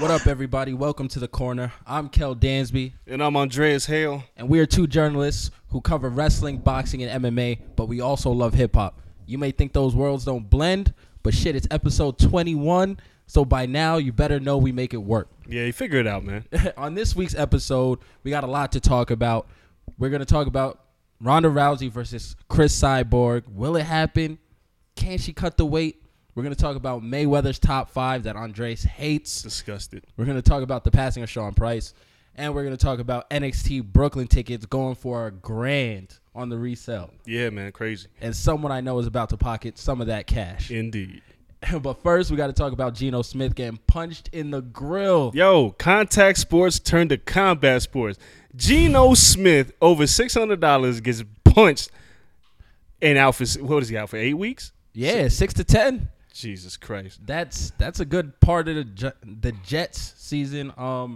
What up, everybody? Welcome to The Corner. I'm Kel Dansby. And I'm Andreas Hale. And we are two journalists who cover wrestling, boxing, and MMA, but we also love hip-hop. You may think those worlds don't blend, but shit, it's episode 21, so by now you better know we make it work. Yeah, you figure it out, man. On this week's episode, we got a lot to talk about. We're going to talk about Ronda Rousey versus Chris Cyborg. Will it happen? Can she cut the weight? We're going to talk about Mayweather's top 5 that Andres hates. Disgusted. We're going to talk about the passing of Sean Price. And we're going to talk about NXT Brooklyn tickets going for $1,000 on the resale. Yeah, man, crazy. And someone I know is about to pocket some of that cash. Indeed. But first, we got to talk about Geno Smith getting punched in the grill. Yo, contact sports turned to combat sports. Geno Smith, over $600, gets punched and out for, what is he out for, 8 weeks? Yeah, 6 to 10. Jesus Christ. That's a good part of the Jets season.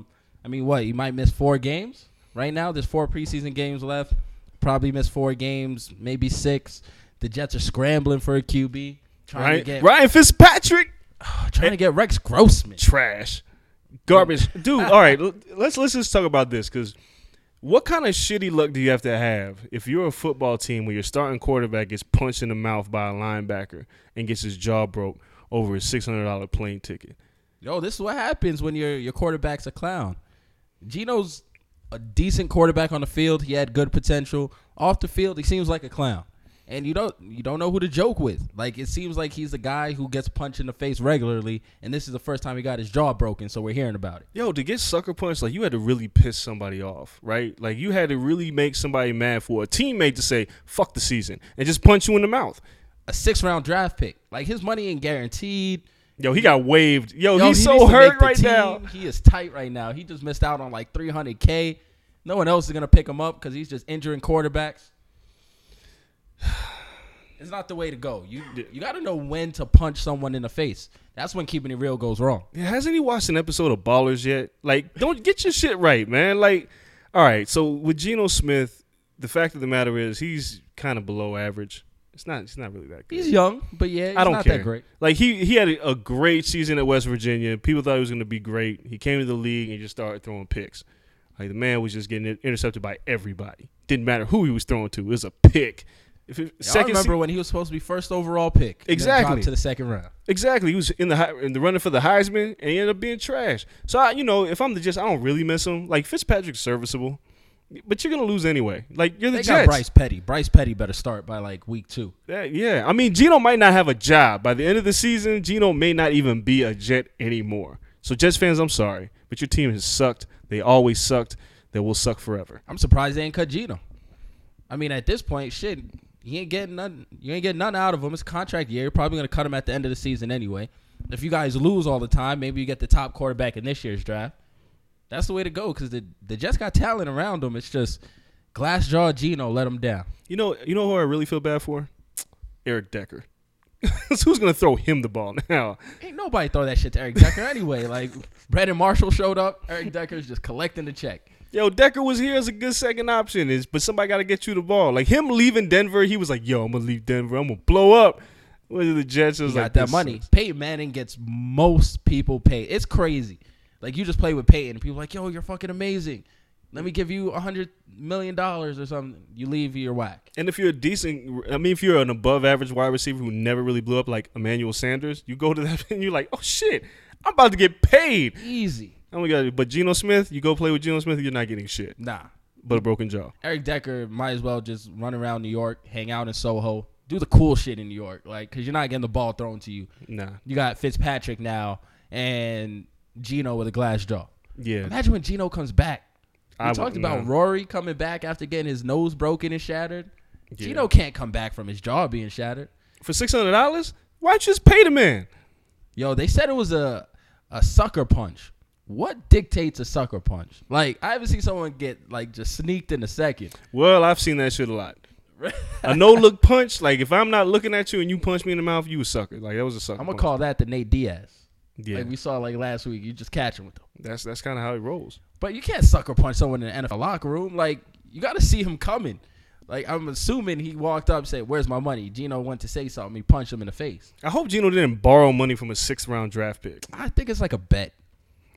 I mean, what? You might miss 4 games right now. There's 4 preseason games left. Probably miss 4 games, maybe 6. The Jets are scrambling for a QB. Ryan Fitzpatrick. Trying to get Rex Grossman. Trash. Garbage. Dude, all right, let's just talk about this, because what kind of shitty luck do you have to have if you're a football team where your starting quarterback gets punched in the mouth by a linebacker and gets his jaw broke over a $600 plane ticket? Yo, this is what happens when your quarterback's a clown. Geno's a decent quarterback on the field. He had good potential. Off the field, he seems like a clown. And you don't know who to joke with. Like, it seems like he's the guy who gets punched in the face regularly, and this is the first time he got his jaw broken, so we're hearing about it. Yo, to get sucker punched, like, you had to really piss somebody off, right? Like, you had to really make somebody mad for a teammate to say, fuck the season, and just punch you in the mouth. A 6th-round draft pick. Like, his money ain't guaranteed. Yo, he got waived. Yo, he's so hurt right now. He is tight right now. He just missed out on, like, $300K. No one else is going to pick him up because he's just injuring quarterbacks. It's not the way to go. You got to know when to punch someone in the face. That's when keeping it real goes wrong. Yeah, hasn't he watched an episode of Ballers yet? Like, don't get your shit right, man. Like, all right, so with Geno Smith, the fact of the matter is he's kind of below average. He's not really that good. He's young, but yeah, he's I don't not care. that great. Like, he had a great season at West Virginia. People thought he was going to be great. He came to the league and just started throwing picks. Like, the man was just getting intercepted by everybody. Didn't matter who he was throwing to. It was a pick. I remember when he was supposed to be first overall pick. Exactly. Dropped to the second round. Exactly. He was in the running for the Heisman, and he ended up being trash. So, if I'm the Jets, I don't really miss him. Like, Fitzpatrick's serviceable, but you're going to lose anyway. Like, you're the Jets. Got Bryce Petty. Bryce Petty better start by, like, week 2. Yeah. I mean, Geno might not have a job. By the end of the season, Geno may not even be a Jet anymore. So, Jets fans, I'm sorry, but your team has sucked. They always sucked. They will suck forever. I'm surprised they ain't cut Geno. I mean, at this point, shit, you ain't getting nothing. You ain't getting nothing out of him. It's a contract year. You're probably going to cut him at the end of the season anyway. If you guys lose all the time, maybe you get the top quarterback in this year's draft. That's the way to go, because the Jets got talent around them. It's just glass jaw Geno let him down. You know who I really feel bad for? Eric Decker. So who's going to throw him the ball now? Ain't nobody throw that shit to Eric Decker anyway. Like, Brandon Marshall showed up. Eric Decker's just collecting the check. Yo, Decker was here as a good second option, but somebody got to get you the ball. Like, him leaving Denver, he was like, yo, I'm going to leave Denver. I'm going to blow up. What are the Jets? He got that money. Peyton Manning gets most people paid. It's crazy. Like, you just play with Peyton, and people are like, yo, you're fucking amazing. Let me give you $100 million or something. You leave, you're whack. And if you're if you're an above-average wide receiver who never really blew up like Emmanuel Sanders, you go to that and you're like, oh, shit, I'm about to get paid. Easy. But Geno Smith, you go play with Geno Smith, you're not getting shit. Nah. But a broken jaw. Eric Decker might as well just run around New York, hang out in Soho, do the cool shit in New York, like, because you're not getting the ball thrown to you. Nah. You got Fitzpatrick now and Geno with a glass jaw. Yeah. Imagine when Geno comes back. We talked about Rory coming back after getting his nose broken and shattered. Yeah. Geno can't come back from his jaw being shattered. For $600? Why'd you just pay the man? Yo, they said it was a sucker punch. What dictates a sucker punch? Like, I haven't seen someone get, like, just sneaked in a second. Well, I've seen that shit a lot. A no-look punch, like, if I'm not looking at you and you punch me in the mouth, you a sucker. Like, that was a sucker I'm going to call that the Nate Diaz. Yeah. Like we saw like last week. You just catch him with them. That's kind of how he rolls. But you can't sucker punch someone in the NFL locker room. Like, you got to see him coming. Like, I'm assuming he walked up and said, "Where's my money?" Geno went to say something. He punched him in the face. I hope Geno didn't borrow money from a 6th-round draft pick. I think it's like a bet.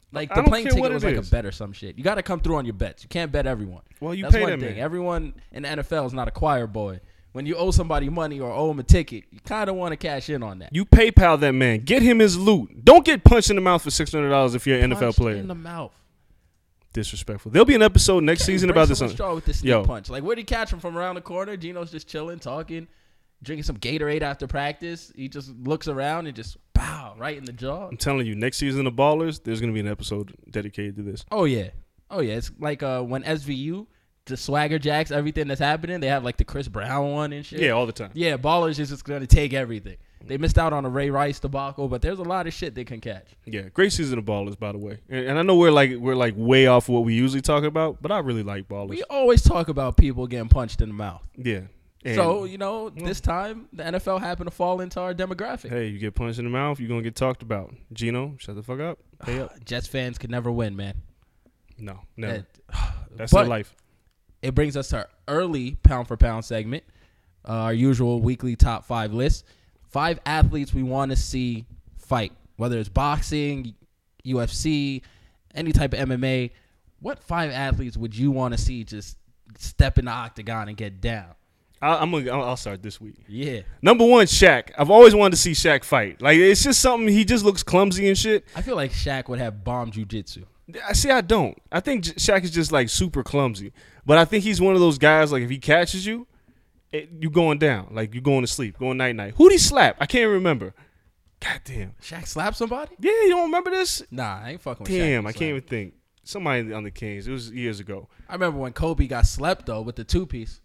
Like I the don't plane care ticket what was it like a is. bet or some shit. You got to come through on your bets. You can't bet everyone. Well, you That's pay one that thing. man. Everyone in the NFL is not a choir boy. When you owe somebody money or owe them a ticket, you kind of want to cash in on that. You PayPal that man. Get him his loot. Don't get punched in the mouth for $600 if you're an NFL Punched player. in the mouth. Disrespectful. There'll be an episode next season about this. Straw with the sneak Yo. punch. Like, where'd he catch him from around the corner? Gino's just chilling, talking, drinking some Gatorade after practice. He just looks around and just pow right in the jaw. I'm telling you, next season of Ballers, there's gonna be an episode dedicated to this. Oh yeah. It's like when SVU just swagger jacks everything that's happening. They have like the Chris Brown one and shit. Yeah, all the time. Yeah, Ballers is just gonna take everything. They missed out on a Ray Rice debacle, but there's a lot of shit they can catch. Yeah, great season of Ballers, by the way. And I know we're like way off what we usually talk about, but I really like Ballers. We always talk about people getting punched in the mouth. Yeah. And So, this time the NFL happened to fall into our demographic. hey, you get punched in the mouth, you're gonna get talked about. Gino, shut the fuck up. Pay up. Jets fans could never win, man. No, never. That- That's their but life. It brings us to our early pound for pound segment, our usual weekly top 5 list. 5 athletes we want to see fight, whether it's boxing, UFC, any type of MMA. What 5 athletes would you want to see just step in the octagon and get down? I'll start this week. Yeah. Number 1, Shaq. I've always wanted to see Shaq fight. Like, it's just something, he just looks clumsy and shit. I feel like Shaq would have bomb jiu-jitsu. See, I don't. I think Shaq is just like super clumsy. But I think he's one of those guys, like, if he catches you, you going down. Like, you going to sleep, going night-night. Who'd he slap? I can't remember. God damn. Shaq slapped somebody? Yeah, you don't remember this? Nah, I ain't fucking with Shaq. Damn, I Slap. can't even think. Somebody on the Kings. It was years ago. I remember when Kobe got slept, though, with the 2-piece.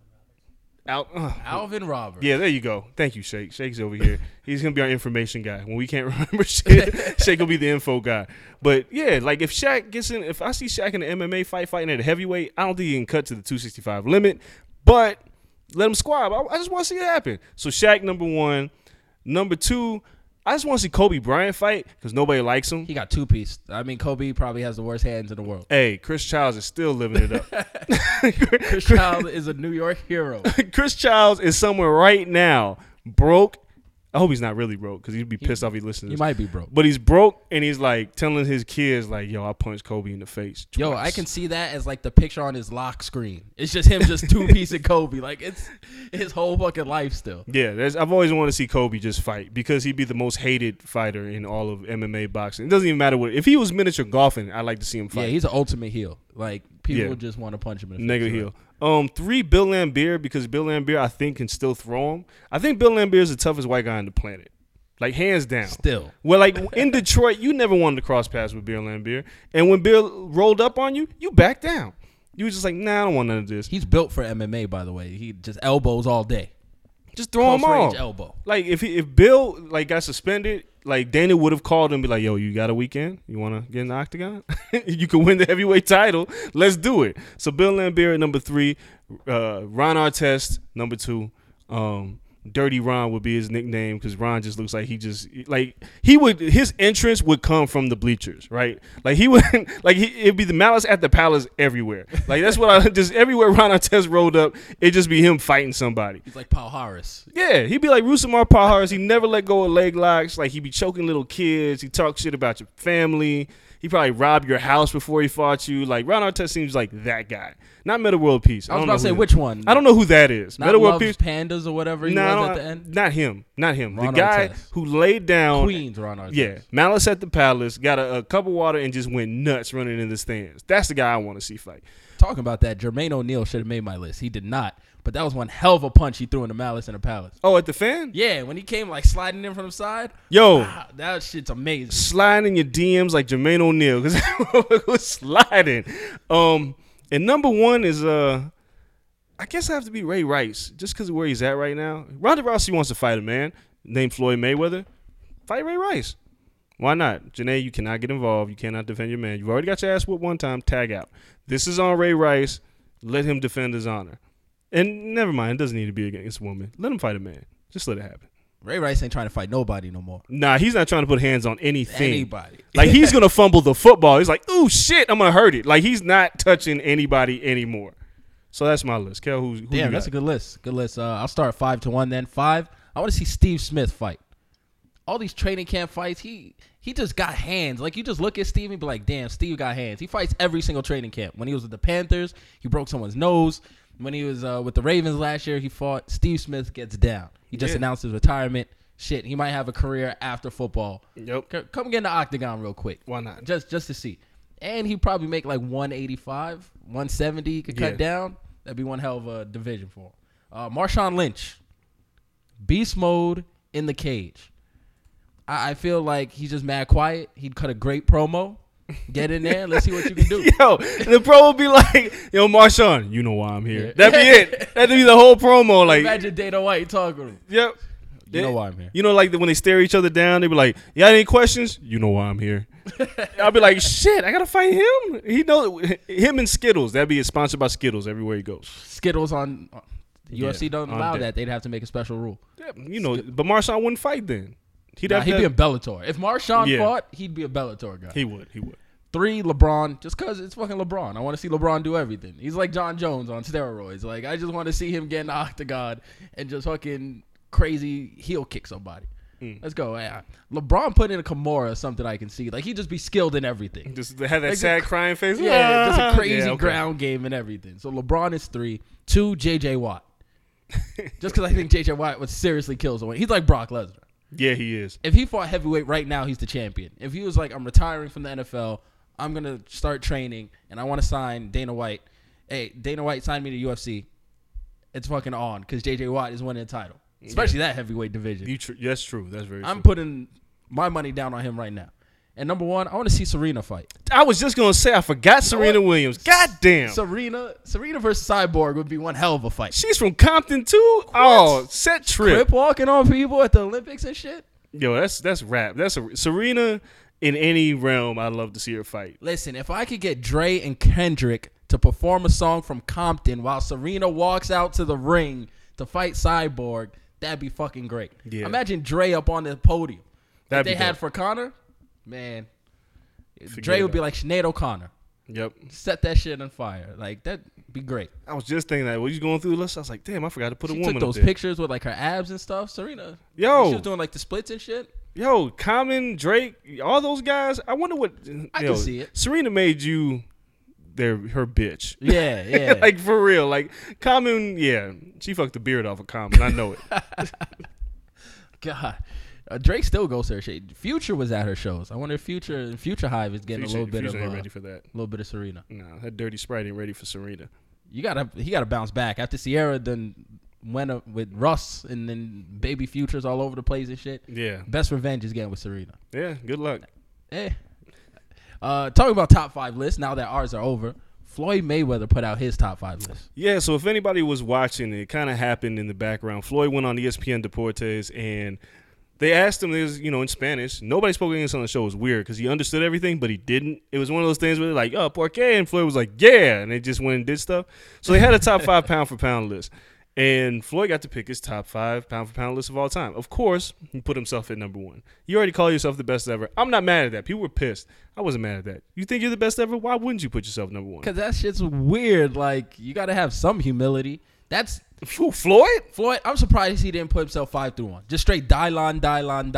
Alvin Roberts. Yeah, there you go. Thank you, Shake. Shake's over here. He's going to be our information guy. When we can't remember shit, Shake will be the info guy. But, yeah, like if Shaq gets in, if I see Shaq in an MMA fighting at a heavyweight, I don't think he can cut to the 265 limit. But let him squab. I just want to see it happen. So Shaq, number 1. Number 2, I just want to see Kobe Bryant fight because nobody likes him. He got 2-piece. I mean, Kobe probably has the worst hands in the world. Hey, Chris Childs is still living it up. Chris Childs is a New York hero. Chris Childs is somewhere right now, broke. I hope he's not really broke because he'd be pissed off he listens. He might be broke. But he's broke and he's like telling his kids like, "Yo, I punched Kobe in the face." Twice. Yo, I can see that as like the picture on his lock screen. It's just him, just 2-piece and Kobe. Like it's his whole fucking life still. Yeah, I've always wanted to see Kobe just fight because he'd be the most hated fighter in all of MMA boxing. It doesn't even matter what. If he was miniature golfing, I'd like to see him fight. Yeah, he's an ultimate heel. Like people Yeah. just want to punch him in the Negative face. heel. 3, Bill Laimbeer because Bill Laimbeer I think can still throw him. I think Bill Laimbeer is the toughest white guy on the planet. Like, hands down. Still. Well, like, in Detroit, you never wanted to cross paths with Bill Laimbeer. And when Bill rolled up on you, you backed down. You was just like, nah, I don't want none of this. He's built for MMA, by the way. He just elbows all day. Just throw him Close range off. elbow. Like, if Bill, like, got suspended, like, Dana would have called him and be like, yo, you got a weekend? You want to get in the octagon? You can win the heavyweight title. Let's do it. So, Bill Laimbeer at number 3. Ron Artest, number 2. Dirty Ron would be his nickname because Ron just looks like his entrance would come from the bleachers, right? Like he would it'd be the Malice at the Palace everywhere. Like that's what just everywhere Ron Artest rolled up, it'd just be him fighting somebody. He's like Paul Harris. Yeah, he'd be like Rusamar Paul Harris. He never let go of leg locks. Like he'd be choking little kids. He talk shit about your family. He probably robbed your house before he fought you. Like Ron Artest seems like that guy. Not Meta World Peace. I was about to say which one. I don't know who that is. Not Meta World Love's Peace. Pandas or whatever he was at the end. Not him. Not him. Ron the guy Artest. who laid down. Queens Ron Artest. Yeah, Malice at the Palace, got a cup of water and just went nuts running in the stands. That's the guy I want to see fight. Talking about that, Jermaine O'Neal should have made my list. He did not. But that was one hell of a punch he threw in the Malice in the Palace. Oh, at the Fan? Yeah, when he came like sliding in from the side. Yo. Wow, that shit's amazing. Sliding in your DMs like Jermaine O'Neal because it was sliding. And number 1 is I guess I have to be Ray Rice just because of where he's at right now. Ronda Rousey wants to fight a man named Floyd Mayweather. Fight Ray Rice. Why not? Janae, you cannot get involved. You cannot defend your man. You've already got your ass whooped one time. Tag out. This is on Ray Rice. Let him defend his honor. And never mind. It doesn't need to be against a woman. Let him fight a man. Just let it happen. Ray Rice ain't trying to fight nobody no more. Nah, he's not trying to put hands on anything. Anybody. Like, he's going to fumble the football. He's like, ooh, shit, I'm going to hurt it. Like, he's not touching anybody anymore. So that's my list. Kel, who Damn, you that's got? a good list. Good list. I'll start 5-1 then. 5, I want to see Steve Smith fight. all these training camp fights, he just got hands. Like, you just look at Steve and be like, damn, Steve got hands. He fights every single training camp. When he was with the Panthers, he broke someone's nose. When he was with the Ravens last year, he fought. Steve Smith gets down. He just announced his retirement. Shit, he might have a career after football. Yep. Come get in the octagon real quick. Why not? Just to see. And he probably make like 185, 170 he could cut down. That'd be one hell of a division for him. Marshawn Lynch. Beast mode in the cage. I feel like he's just mad quiet. He'd cut a great promo. Get in there. Let's see what you can do. Yo, the pro would be like, yo, Marshawn, you know why I'm here. That'd be it. That'd be the whole promo. Like, imagine Dana White talking to him. Yep. You know why I'm here. You know, like when they stare each other down, they be like, "You got any questions? You know why I'm here." I'll be like, "Shit, I gotta fight him." He knows him and Skittles. That'd be sponsored by Skittles everywhere he goes. Skittles on UFC don't allow that. They'd have to make a special rule. Yeah, you know, but Marshawn wouldn't fight then. He'd be a Bellator. If Marshawn fought, he'd be a Bellator guy. He would. 3, LeBron, just because it's fucking LeBron. I want to see LeBron do everything. He's like John Jones on steroids. Like, I just want to see him get in the octagon and just fucking crazy heel kick somebody. Let's go. Yeah. LeBron put in a Kimura, something I can see. Like, he'd just be skilled in everything. Just have that like sad crying face. Yeah, just a crazy ground game and everything. So LeBron is 3. 2, J.J. Watt. Just because I think J.J. Watt would seriously kill someone. He's like Brock Lesnar. Yeah, he is. If he fought heavyweight right now, he's the champion. If he was like, I'm retiring from the NFL, I'm going to start training, and I want to sign Dana White. Hey, Dana White signed me to UFC. It's fucking on because J.J. Watt is winning the title. Especially that heavyweight division. That's true. That's very true. I'm putting my money down on him right now. And number 1, I want to see Serena fight. I was just going to say, I forgot Serena Williams. God damn. Serena versus Cyborg would be one hell of a fight. She's from Compton, too? What? Oh, set trip. Crip walking on people at the Olympics and shit? Yo, that's rap. Serena, in any realm, I'd love to see her fight. Listen, if I could get Dre and Kendrick to perform a song from Compton while Serena walks out to the ring to fight Cyborg, that'd be fucking great. Yeah. Imagine Dre up on the podium. That they had for Conor. Man, Dre would be like Sinead O'Connor. Yep. Set that shit on fire. Like, that'd be great. I was just thinking that. When you going through the list, I was like, damn, I forgot to put a woman up there. She took those pictures with, like, her abs and stuff. Serena. Yo. She was doing, like, the splits and shit. Yo, Common, Drake, all those guys. I wonder what. I can see it. Serena made you her bitch. Yeah. Like, for real. Like, Common, yeah. She fucked the beard off of Common. I know it. God. Drake still goes to her shit. Future was at her shows. I wonder if Future Hive is getting a little bit of ain't ready for that. A little bit of Serena. No, that dirty Sprite ain't ready for Serena. He gotta bounce back after Sierra then went up with Russ and then baby Futures all over the place and shit. Yeah, best revenge is getting with Serena. Yeah, good luck. Talking about top 5 lists now that ours are over. Floyd Mayweather put out his top 5 list. Yeah, so if anybody was watching, it kind of happened in the background. Floyd went on ESPN Deportes and they asked him, in Spanish. Nobody spoke English on the show. It was weird because he understood everything, but he didn't. It was one of those things where they're like, oh, por qué? And Floyd was like, yeah. And they just went and did stuff. So they had a top 5 pound-for-pound list. And Floyd got to pick his top 5 pound-for-pound list of all time. Of course, he put himself at number 1. You already call yourself the best ever. I'm not mad at that. People were pissed. I wasn't mad at that. You think you're the best ever? Why wouldn't you put yourself number 1? Because that shit's weird. Like, you got to have some humility. That's... Floyd? I'm surprised he didn't put himself 5 through 1. Just straight Dylon, and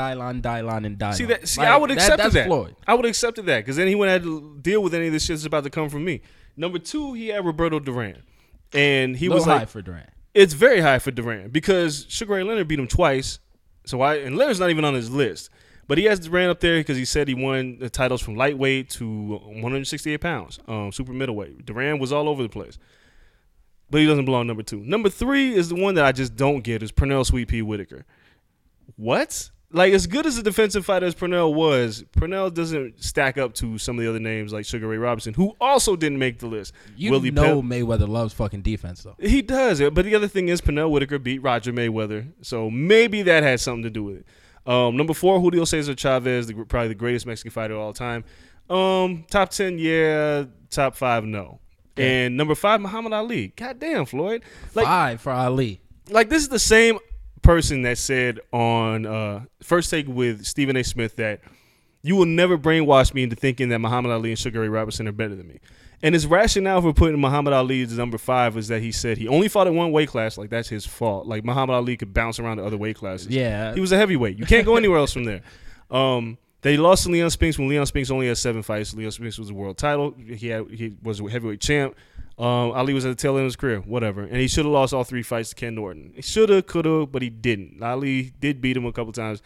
Dylon. See, I would accept that. Floyd. I would have accepted that because then he wouldn't have to deal with any of this shit that's about to come from me. Number 2, he had Roberto Duran. And he was high for Duran. It's very high for Duran because Sugar Ray Leonard beat him twice. And Leonard's not even on his list. But he has Duran up there because he said he won the titles from lightweight to 168 pounds, super middleweight. Duran was all over the place. But he doesn't belong number 2. Number 3 is the one that I just don't get is Pernell Sweet Pea Whitaker. What? Like, as good as a defensive fighter as Pernell was, Pernell doesn't stack up to some of the other names like Sugar Ray Robinson, who also didn't make the list. Mayweather loves fucking defense, though. He does. But the other thing is Pernell Whitaker beat Roger Mayweather. So maybe that had something to do with it. Number 4, Julio Cesar Chavez, probably the greatest Mexican fighter of all time. Top 10, yeah. Top 5, no. And number 5, Muhammad Ali. Goddamn, Floyd. 5 for Ali. Like, this is the same person that said on First Take with Stephen A. Smith that You will never brainwash me into thinking that Muhammad Ali and Sugar Ray Robinson are better than me. And his rationale for putting Muhammad Ali as number 5 is that he said he only fought at one weight class. Like, that's his fault. Like, Muhammad Ali could bounce around to other weight classes. Yeah. He was a heavyweight. You can't go anywhere else from there. They lost to Leon Spinks when Leon Spinks only had 7 fights. Leon Spinks was a world title. He was a heavyweight champ. Ali was at the tail end of his career. Whatever. And he should have lost all 3 fights to Ken Norton. He should have, could have, but he didn't. Ali did beat him a couple times.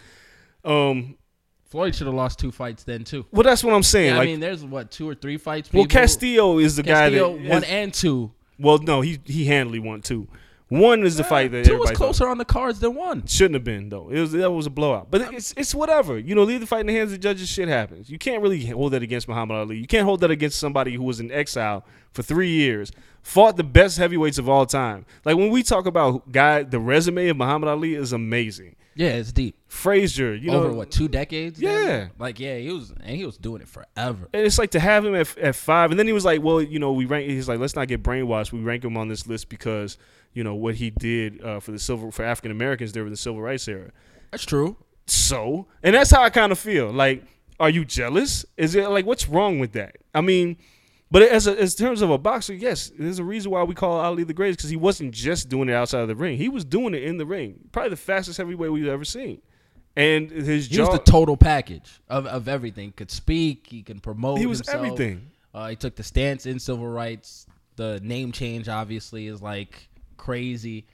Floyd should have lost 2 fights then too. Well, that's what I'm saying. Yeah, like, I mean, there's 2 or 3 fights. Well, Castillo is the guy that 1 and 2. Well, no, he handily won 2. 1 is the fight that 2 was closer on the cards than 1. Shouldn't have been though. That was a blowout. But it's whatever. You know, leave the fight in the hands of the judges. Shit happens. You can't really hold that against Muhammad Ali. You can't hold that against somebody who was in exile for 3 years, fought the best heavyweights of all time. Like, when we talk about the resume of Muhammad Ali is amazing. Yeah, it's deep. Frazier, you know, over 2 decades? Yeah, then? Like, yeah, he was doing it forever. And it's like to have him at 5, and then he was like, well, you know, he's like, let's not get brainwashed. We rank him on this list because, you know, what he did for African Americans during the civil rights era. That's true. So, and that's how I kind of feel. Like, are you jealous? Is it like, what's wrong with that? I mean, but as terms of a boxer, yes, there's a reason why we call Ali the greatest, because he wasn't just doing it outside of the ring. He was doing it in the ring. Probably the fastest heavyweight we've ever seen. And he was the total package of everything. Could speak, he can promote. He was himself. everything. He took the stance in civil rights. The name change obviously is like crazy,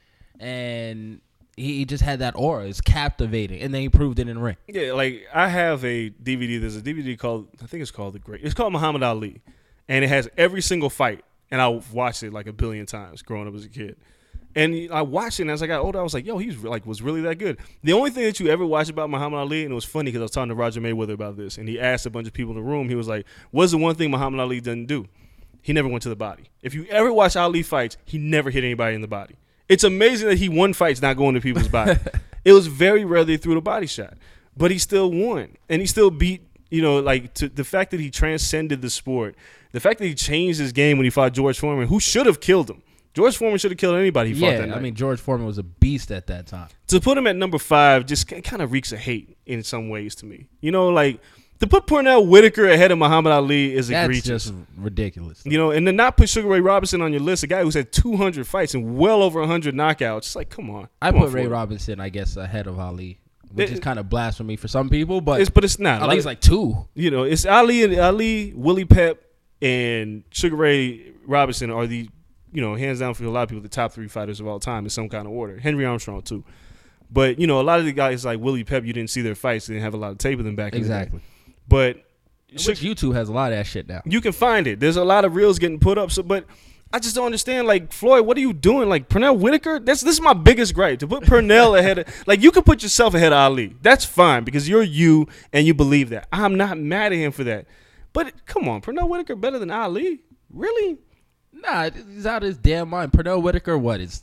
and he just had that aura. It's captivating, and then he proved it in the ring. Yeah, like I have a DVD. There's a DVD called, I think it's called It's called Muhammad Ali, and it has every single fight. And I watched it like a billion times growing up as a kid. And I watched it, and as I got older, I was like, yo, was really that good. The only thing that you ever watch about Muhammad Ali, and it was funny because I was talking to Roger Mayweather about this, and he asked a bunch of people in the room, he was like, what's the one thing Muhammad Ali didn't do? He never went to the body. If you ever watch Ali fights, he never hit anybody in the body. It's amazing that he won fights not going to people's body. It was very rare they threw the body shot. But he still won. And he still beat, you know, like the fact that he transcended the sport, the fact that he changed his game when he fought George Foreman, who should have killed him. George Foreman should have killed anybody he fought that night. I mean, George Foreman was a beast at that time. To put him at number 5 just kind of reeks of hate in some ways to me. You know, like, to put Pernell Whitaker ahead of Muhammad Ali is egregious. That's just ridiculous. You know, and to not put Sugar Ray Robinson on your list, a guy who's had 200 fights and well over 100 knockouts, it's like, come on. I put Ray Robinson, I guess, ahead of Ali, which is kind of blasphemy for some people, but it's not. Ali's like 2. You know, it's Ali, Willie Pep, and Sugar Ray Robinson are the, you know, hands down for a lot of people, the top 3 fighters of all time in some kind of order. Henry Armstrong, too. But, you know, a lot of the guys like Willie Pep, you didn't see their fights. They didn't have a lot of tape of them back in the day. Exactly. But which YouTube has a lot of that shit now. You can find it. There's a lot of reels getting put up. So, but I just don't understand. Like, Floyd, what are you doing? Like, Pernell Whitaker? This is my biggest gripe. To put Pernell ahead of, like, you can put yourself ahead of Ali. That's fine because you're you and you believe that. I'm not mad at him for that. But come on, Pernell Whitaker better than Ali? Really? Nah, he's out of his damn mind. Pernell Whitaker, what is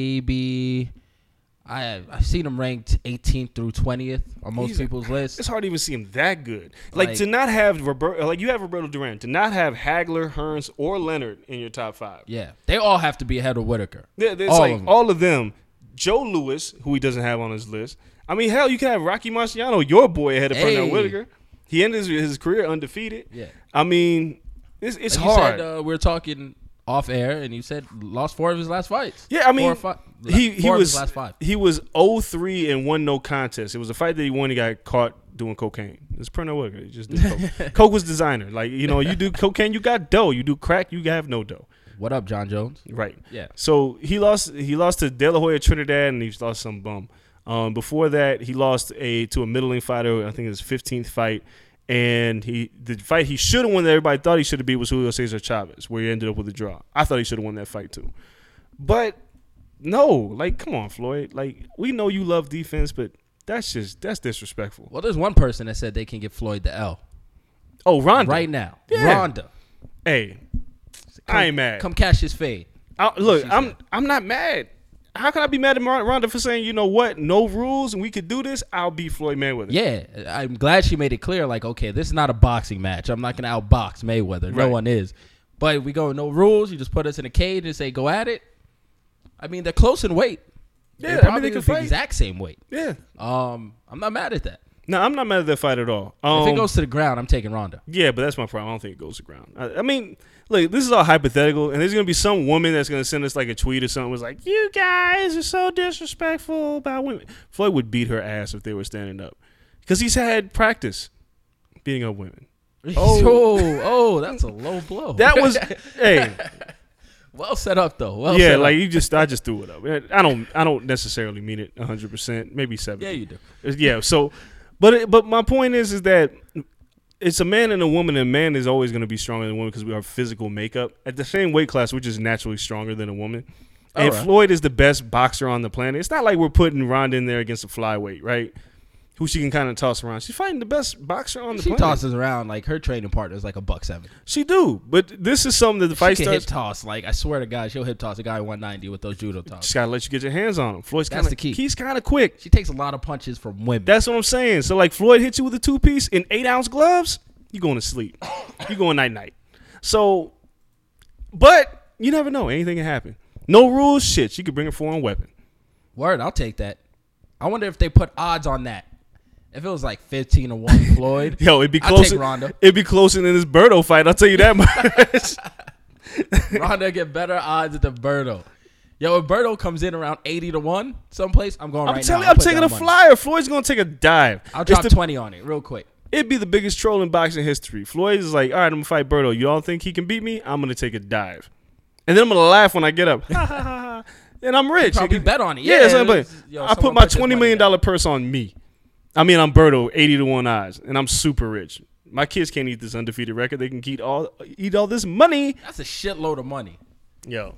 maybe? I've seen him ranked 18th through 20th on most people's lists. It's hard to even see him that good. Like to not have Roberto, like you have Roberto Duran, to not have Hagler, Hearns, or Leonard in your top 5. Yeah, they all have to be ahead of Whitaker. All of them. Joe Louis, who he doesn't have on his list. I mean, hell, you can have Rocky Marciano, your boy, ahead of Pernell Whitaker. He ended his career undefeated. Yeah, I mean, it's like hard. You said, we were talking off air, and you said lost 4 of his last fights. Yeah, I mean, he was last 5. He was 0-3 and won no contest. It was a fight that he won. He got caught doing cocaine. It's Pernell Whitaker. He just did coke. Coke was designer. Like, you know, you do cocaine, you got dough. You do crack, you have no dough. What up, John Jones? Right. Yeah. So he lost to De La Hoya Trinidad, and he lost some bum. Before that, he lost to a middling fighter. I think it was his 15th fight. And the fight he should have won that everybody thought he should have beat was Julio Cesar Chavez, where he ended up with a draw. I thought he should have won that fight too. But no, like, come on, Floyd. Like, we know you love defense, but that's disrespectful. Well, there's one person that said they can give Floyd the L. Oh, Ronda. Right now. Yeah. Ronda. Hey, I ain't mad. Come catch his fade. Look, I'm not mad. How can I be mad at Ronda for saying, you know what, no rules and we could do this? I'll beat Floyd Mayweather. Yeah, I'm glad she made it clear, like, okay, this is not a boxing match. I'm not going to outbox Mayweather. No one is. But we go no rules. You just put us in a cage and say, go at it. I mean, they're close in weight. Yeah, they they can the fight. Exact same weight. Yeah. I'm not mad at that. No, I'm not mad at that fight at all. If it goes to the ground, I'm taking Ronda. Yeah, but that's my problem. I don't think it goes to ground. I mean, look, this is all hypothetical, and there's gonna be some woman that's gonna send us like a tweet or something. Was like, "You guys are so disrespectful about women." Floyd would beat her ass if they were standing up, because he's had practice beating up women. Oh, that's a low blow. That was, hey, well set up though. Well, yeah, set like up. I just threw it up. I don't necessarily mean it 100%, maybe 70. Yeah, you do. Yeah, so, but my point is that it's a man and a woman, and a man is always going to be stronger than a woman because we are physical makeup. At the same weight class, we're just naturally stronger than a woman. And right. Floyd is the best boxer on the planet. It's not like we're putting Ronda in there against a flyweight, right? Who she can kind of toss around. She's fighting the best boxer on the planet. She tosses around like her training partner is like $170. She do, but this is something that the fight She can hip starts. toss. Like I swear to God, she'll hip toss a guy 190 with those judo tosses. Just gotta let you get your hands on him. Floyd's That's kind the of key. He's kind of quick. She takes a lot of punches from women. That's what I'm saying. So like Floyd hits you with a 2-piece in 8-ounce gloves, you going to sleep. You going night. So, but you never know. Anything can happen. No rules. Shit, she could bring a foreign weapon. Word, I'll take that. I wonder if they put odds on that. If it was like 15-1 Floyd, Yo, it'd be I'll closer. take Ronda. It'd be closer than this Berto fight. I'll tell you that much. Ronda get better odds than Berto. Yo, if Berto comes in around 80-1 someplace, I'm going I'm right telling now. you, I'm I'll put taking down a money. flyer. Floyd's gonna take a dive. I'll It's drop the- 20 on it real quick. It'd be the biggest troll in boxing history. Floyd is like, all right, I'm gonna fight Berto. You all think he can beat me? I'm gonna take a dive, and then I'm gonna laugh when I get up. Ha, ha, ha, ha. And I'm rich. Probably bet on it. Yeah, Yeah, somebody. yo, I put someone my put this $20 money million down. purse on me. I mean, I'm Berto, 80-1 odds, and I'm super rich. My kids can't eat this undefeated record. They can eat all this money. That's a shitload of money. Yo,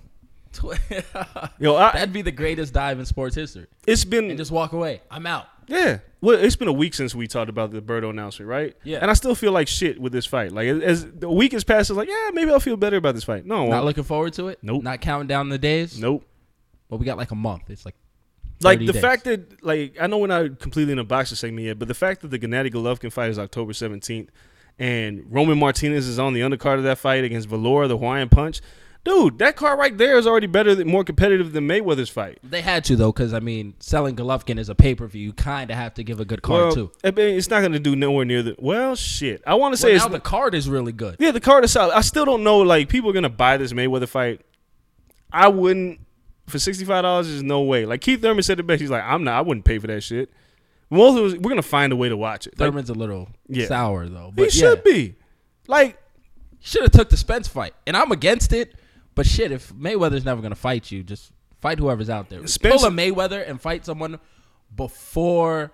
Yo, that'd be the greatest dive in sports history. it's been And just walk away. I'm out. yeah. Well, it's been a week since we talked about the Berto announcement, right? Yeah. And I still feel like shit with this fight. Like as the week has passed, it's like, yeah, maybe I'll feel better about this fight. No, Not looking forward to it. Nope. Not counting down the days. nope. Well, we got like a month. It's like Like 30 the days. fact that, like, I know we're not completely in a boxing segment yet, but the fact that the Gennady Golovkin fight is October 17th and Roman Martinez is on the undercard of that fight against Valor, the Hawaiian Punch, dude, that card right there is already better, more competitive than Mayweather's fight. They had to though, because I mean, selling Golovkin as a pay per view, you kind of have to give a good card too. I mean, it's not going to do nowhere near the. Well, shit. I want to say Well, it's now the card is really good. yeah, the card is solid. I still don't know. Like, people are going to buy this Mayweather fight. I wouldn't. For $65, there's no way. Like Keith Thurman said it best. He's like, I wouldn't pay for that shit. Most of us, we're gonna find a way to watch it. Like, Thurman's a little yeah. sour though. he But should be. Like, should have took the Spence fight, and I'm against it. But shit, if Mayweather's never gonna fight you, just fight whoever's out there. Spence- Pull a Mayweather and fight someone before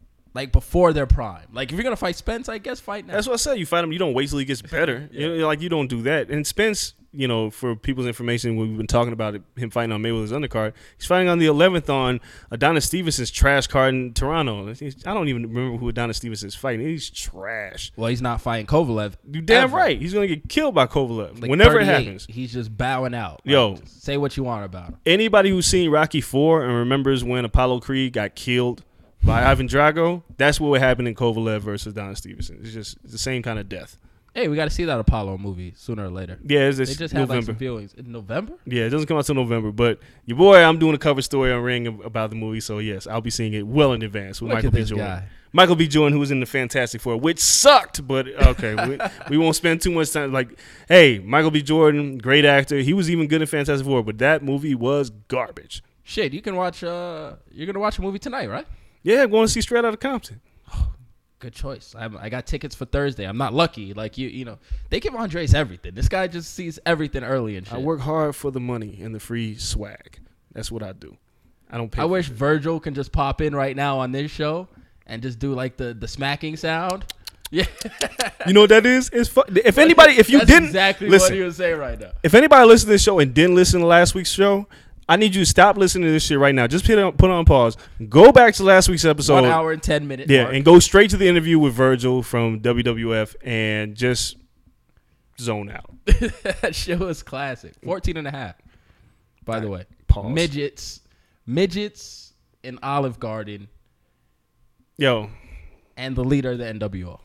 their prime. Like if you're gonna fight Spence, I guess fight now. that's what I said. You fight him. You don't wait till he gets better. Yeah. You don't do that. And Spence, for people's information, we've been talking about him fighting on Mayweather's undercard. He's fighting on the 11th on Adonis Stevenson's trash card in Toronto. I don't even remember who Adonis Stevenson's fighting. He's trash. Well, he's not fighting Kovalev. You damn ever. right. He's gonna get killed by Kovalev Like whenever it 38, happens. he's just bowing out. Yo. Just say what you want about him. Anybody who's seen Rocky IV and remembers when Apollo Creed got killed by Ivan Drago, that's what would happen in Kovalev versus Adonis Stevenson. It's the same kind of death. Hey, we got to see that Apollo movie sooner or later. Yeah, They just had like some viewings in November. Yeah, it doesn't come out till November. But your boy, I'm doing a cover story on Ring about the movie, so yes, I'll be seeing it well in advance with Look Michael at B. this Jordan. guy. Michael B. Jordan, who was in the Fantastic Four, which sucked, but okay, we won't spend too much time. Like, hey, Michael B. Jordan, great actor. He was even good in Fantastic Four, but that movie was garbage. Shit, you can watch. You're gonna watch a movie tonight, right? Yeah, I'm going to see Straight Outta Compton. Good choice. I got tickets for Thursday. I'm not lucky. Like you know, they give Andres everything. This guy just sees everything early and shit. I work hard for the money and the free swag. That's what I do. I don't pay. I for wish it. Virgil can just pop in right now on this show and just do like the smacking sound. Yeah, You know what that is? It's if anybody, if you that's didn't exactly listen, what he was saying right now. if anybody listened to this show and didn't listen to last week's show, I need you to stop listening to this shit right now. Just put it on pause. Go back to last week's episode. 1 hour and 10 minutes. Yeah, mark. and go straight to the interview with Virgil from WWF and just zone out. That shit was classic. 14 and a half. By the way, Pause. midgets in Olive Garden, Yo, and the leader of the NWO.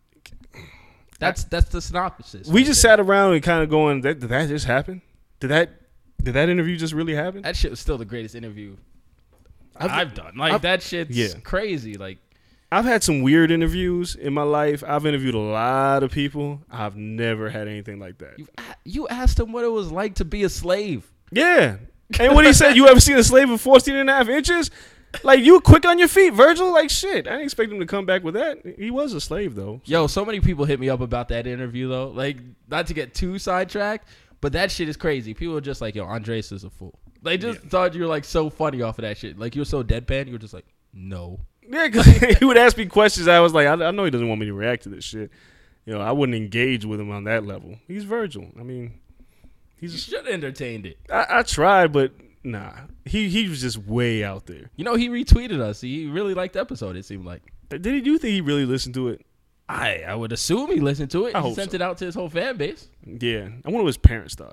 That's the synopsis. we right just there. sat around and kind of going, did that just happen? Did that interview just really happen? That shit was still the greatest interview I've done. Like that shit's yeah. crazy. Like I've had some weird interviews in my life. I've interviewed a lot of people. I've never had anything like that. You asked him what it was like to be a slave. Yeah. And what he said, you ever seen a slave of 14.5 inches? Like, you quick on your feet, Virgil? Like, shit. I didn't expect him to come back with that. He was a slave, though. Yo, so many people hit me up about that interview, though. Like, not to get too sidetracked, but that shit is crazy. People are just like, yo, Andres is a fool. They just thought you were, like, so funny off of that shit. Like, you were so deadpan. You were just like, no. Yeah, because he would ask me questions. I was like, I know he doesn't want me to react to this shit. You know, I wouldn't engage with him on that level. He's Virgil. I mean, you should have entertained it. I tried, but nah. He was just way out there. You know, he retweeted us. He really liked the episode, it seemed like. Do you think he really listened to it? I would assume he listened to it. I He hope sent so. it out to his whole fan base. Yeah. I wonder what his parents thought.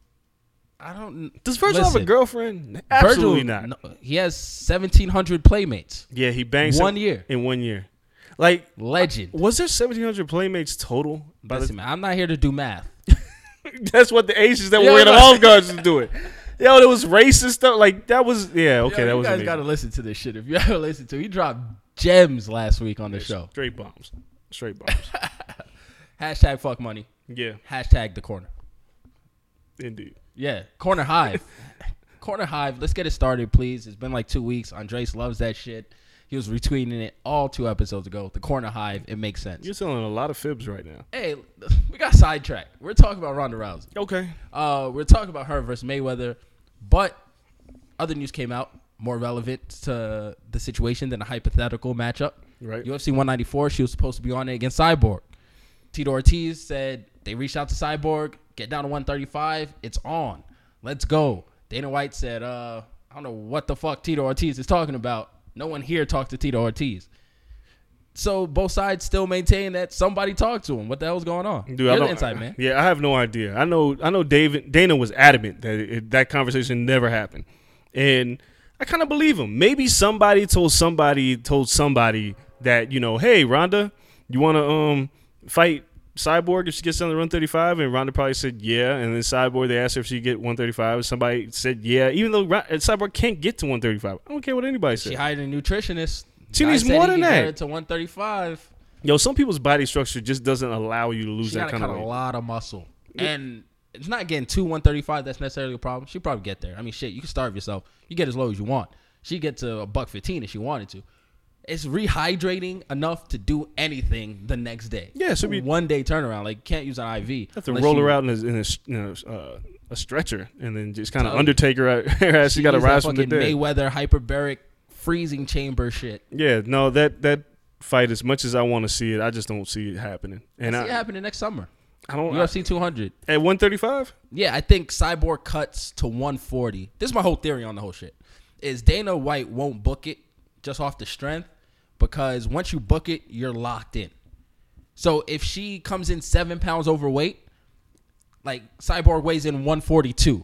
I don't. Does Virgil have a girlfriend? Absolutely not. No, he has 1,700 playmates. Yeah, he banged 1 year. in 1 year. Like, Legend. was there 1,700 playmates total? Listen, man, I'm not here to do math. That's what the Asians that were Yeah, wearing the right. off guards was doing. Yo, there was racist stuff. Like, that was, yeah, okay, Yo, that you was guys amazing. got to listen to this shit. If you ever listen to it, he dropped gems last week on the show. Straight bombs. Straight bombs. Hashtag fuck money. Yeah, Hashtag the corner. indeed. Yeah, Corner Hive. Corner Hive, let's get it started, please. It's been like 2 weeks. Andres loves that shit. He was retweeting it all 2 episodes ago. The Corner Hive, it makes sense. You're selling a lot of fibs right now. Hey, we got sidetracked. We're talking about Ronda Rousey. Okay. We're talking about her versus Mayweather, but other news came out more relevant to the situation than a hypothetical matchup. Right. UFC 194, she was supposed to be on it against Cyborg. Tito Ortiz said they reached out to Cyborg, get down to 135, it's on. Let's go. Dana White said, I don't know what the fuck Tito Ortiz is talking about. No one here talked to Tito Ortiz. So both sides still maintain that somebody talked to him. What the hell's going on? Dude, You're the inside man. Yeah, I have no idea. I know. Dana was adamant that that conversation never happened, and I kind of believe him. Maybe somebody told somebody that, you know, hey, Ronda, you want to fight Cyborg if she gets down to 135? And Ronda probably said yeah. And then Cyborg, they asked her if she get 135. Somebody said yeah, even though Cyborg can't get to 135. I don't care what anybody says. She hired a nutritionist. She Guy needs said more he than can get that. her to 135. Yo, some people's body structure just doesn't allow you to lose She that got to kind cut of a weight. lot of muscle. And it's not getting to 135 that's necessarily a problem. She'll probably get there. I mean, shit, you can starve yourself. You get as low as you want. She get to $115 if she wanted to. It's rehydrating enough to do anything the next day. Yeah, so It's a 1 day turnaround. Like, you can't use an IV. You have to unless roll you- her out in a stretcher and then just kind of Undertaker her as she got to use that rise from the fucking dead. Mayweather hyperbaric freezing chamber shit. Yeah, no, that fight, as much as I want to see it, I just don't see it happening. And I see it happening next summer. I don't. UFC 200. At 135? Yeah, I think Cyborg cuts to 140. This is my whole theory on the whole shit. Is Dana White won't book it just off the strength, because once you book it, you're locked in. So if she comes in 7 pounds overweight, like Cyborg weighs in 142,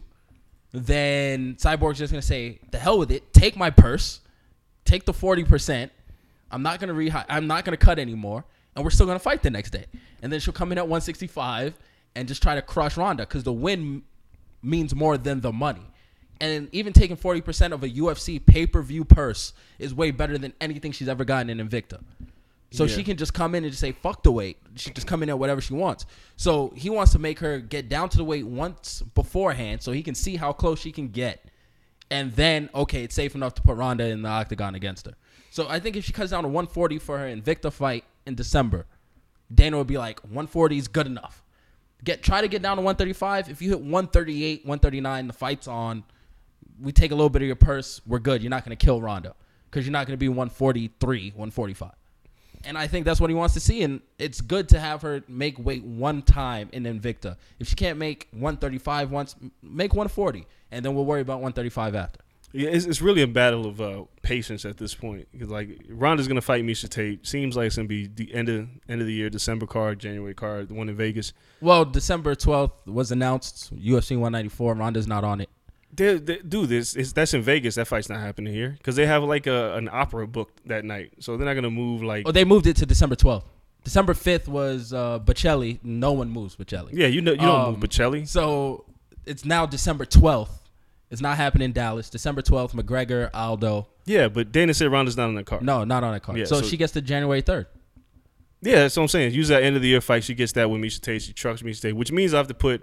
then Cyborg's just going to say, the hell with it, take my purse, take the 40%, I'm not going to cut anymore, and we're still going to fight the next day. And then she'll come in at 165 and just try to crush Ronda, because the win means more than the money. And even taking 40% of a UFC pay-per-view purse is way better than anything she's ever gotten in Invicta. So Yeah. she can just come in and just say, fuck the weight. She just come in at whatever she wants. So he wants to make her get down to the weight once beforehand so he can see how close she can get. And then, okay, it's safe enough to put Ronda in the octagon against her. So I think if she cuts down to 140 for her Invicta fight in December, Dana would be like, 140 is good enough. Try to get down to 135. If you hit 138, 139, the fight's on. We take a little bit of your purse. We're good. You're not going to kill Ronda because you're not going to be 143, 145. And I think that's what he wants to see. And it's good to have her make weight one time in Invicta. If she can't make 135 once, make 140. And then we'll worry about 135 after. Yeah, it's really a battle of patience at this point. Because like Ronda's gonna fight Miesha Tate. Seems like it's gonna be the end of the year, December card, January card, the one in Vegas. Well, December 12th was announced. UFC 194. Ronda's not on it. Dude, that's in Vegas. That fight's not happening here because they have like an opera booked that night, so they're not gonna move like. Oh, they moved it to December 12th. December 5th was Bocelli. No one moves Bocelli. Yeah, you don't move Bocelli. So it's now December 12th, It's not happening in Dallas. December 12th, McGregor, Aldo. Yeah, but Dana said Ronda's not on the card. No, not on that card. Yeah, so so- she gets to January 3rd. Yeah, that's what I'm saying. Use that end of the year fight. She gets that with Miesha Tate. She trucks Miesha Tate, which means I have to put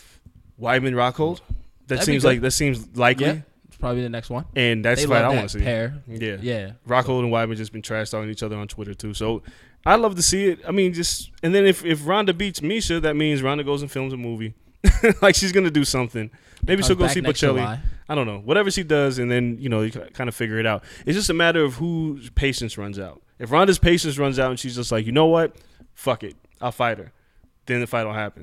Weidman Rockhold. That'd be good. That seems likely. Yeah, it's probably the next one. And that's They the fight love I that want to see. pair. Yeah. Yeah. Rockhold and Weidman just been trash talking each other on Twitter too. So I love to see it. I mean, just and then if Ronda beats Miesha, that means Ronda goes and films a movie. Like she's gonna do something. Maybe she'll go Comes see back next Bocelli. July. I don't know. Whatever she does, and then you kind of figure it out. It's just a matter of whose patience runs out. If Ronda's patience runs out and she's just like, you know what, fuck it, I'll fight her, then the fight will happen.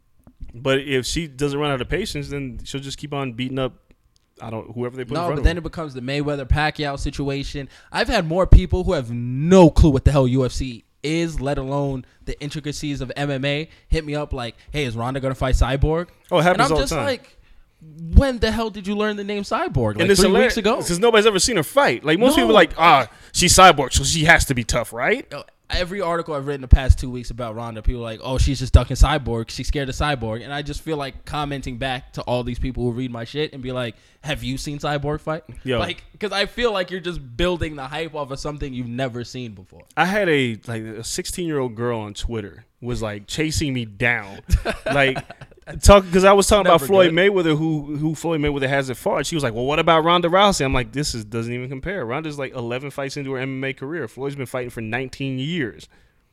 But if she doesn't run out of patience, then she'll just keep on beating up. Whoever they put in No, front but of then her. it becomes the Mayweather Pacquiao situation. I've had more people who have no clue what the hell UFC is, let alone the intricacies of MMA, hit me up like, "Hey, is Ronda gonna fight Cyborg?" Oh, it And happens I'm all the just time. like, when the hell did you learn the name Cyborg? Like it's 3 weeks ago. because nobody's ever seen her fight. Like most No. people, are like she's cyborg, so she has to be tough, right? Every article I've written the past 2 weeks about Ronda, people are like, "Oh, she's just ducking Cyborg. She's scared of Cyborg." And I just feel like commenting back to all these people who read my shit and be like, "Have you seen Cyborg fight?" Yo. Like, because I feel like you're just building the hype off of something you've never seen before. I had a 16-year-old girl on Twitter was like chasing me down, like because I was talking about Never Floyd good. Mayweather, who Floyd Mayweather hasn't fought. She was like, "Well, what about Ronda Rousey?" I'm like, doesn't even compare. Ronda's like 11 fights into her MMA career. Floyd's been fighting for 19 years.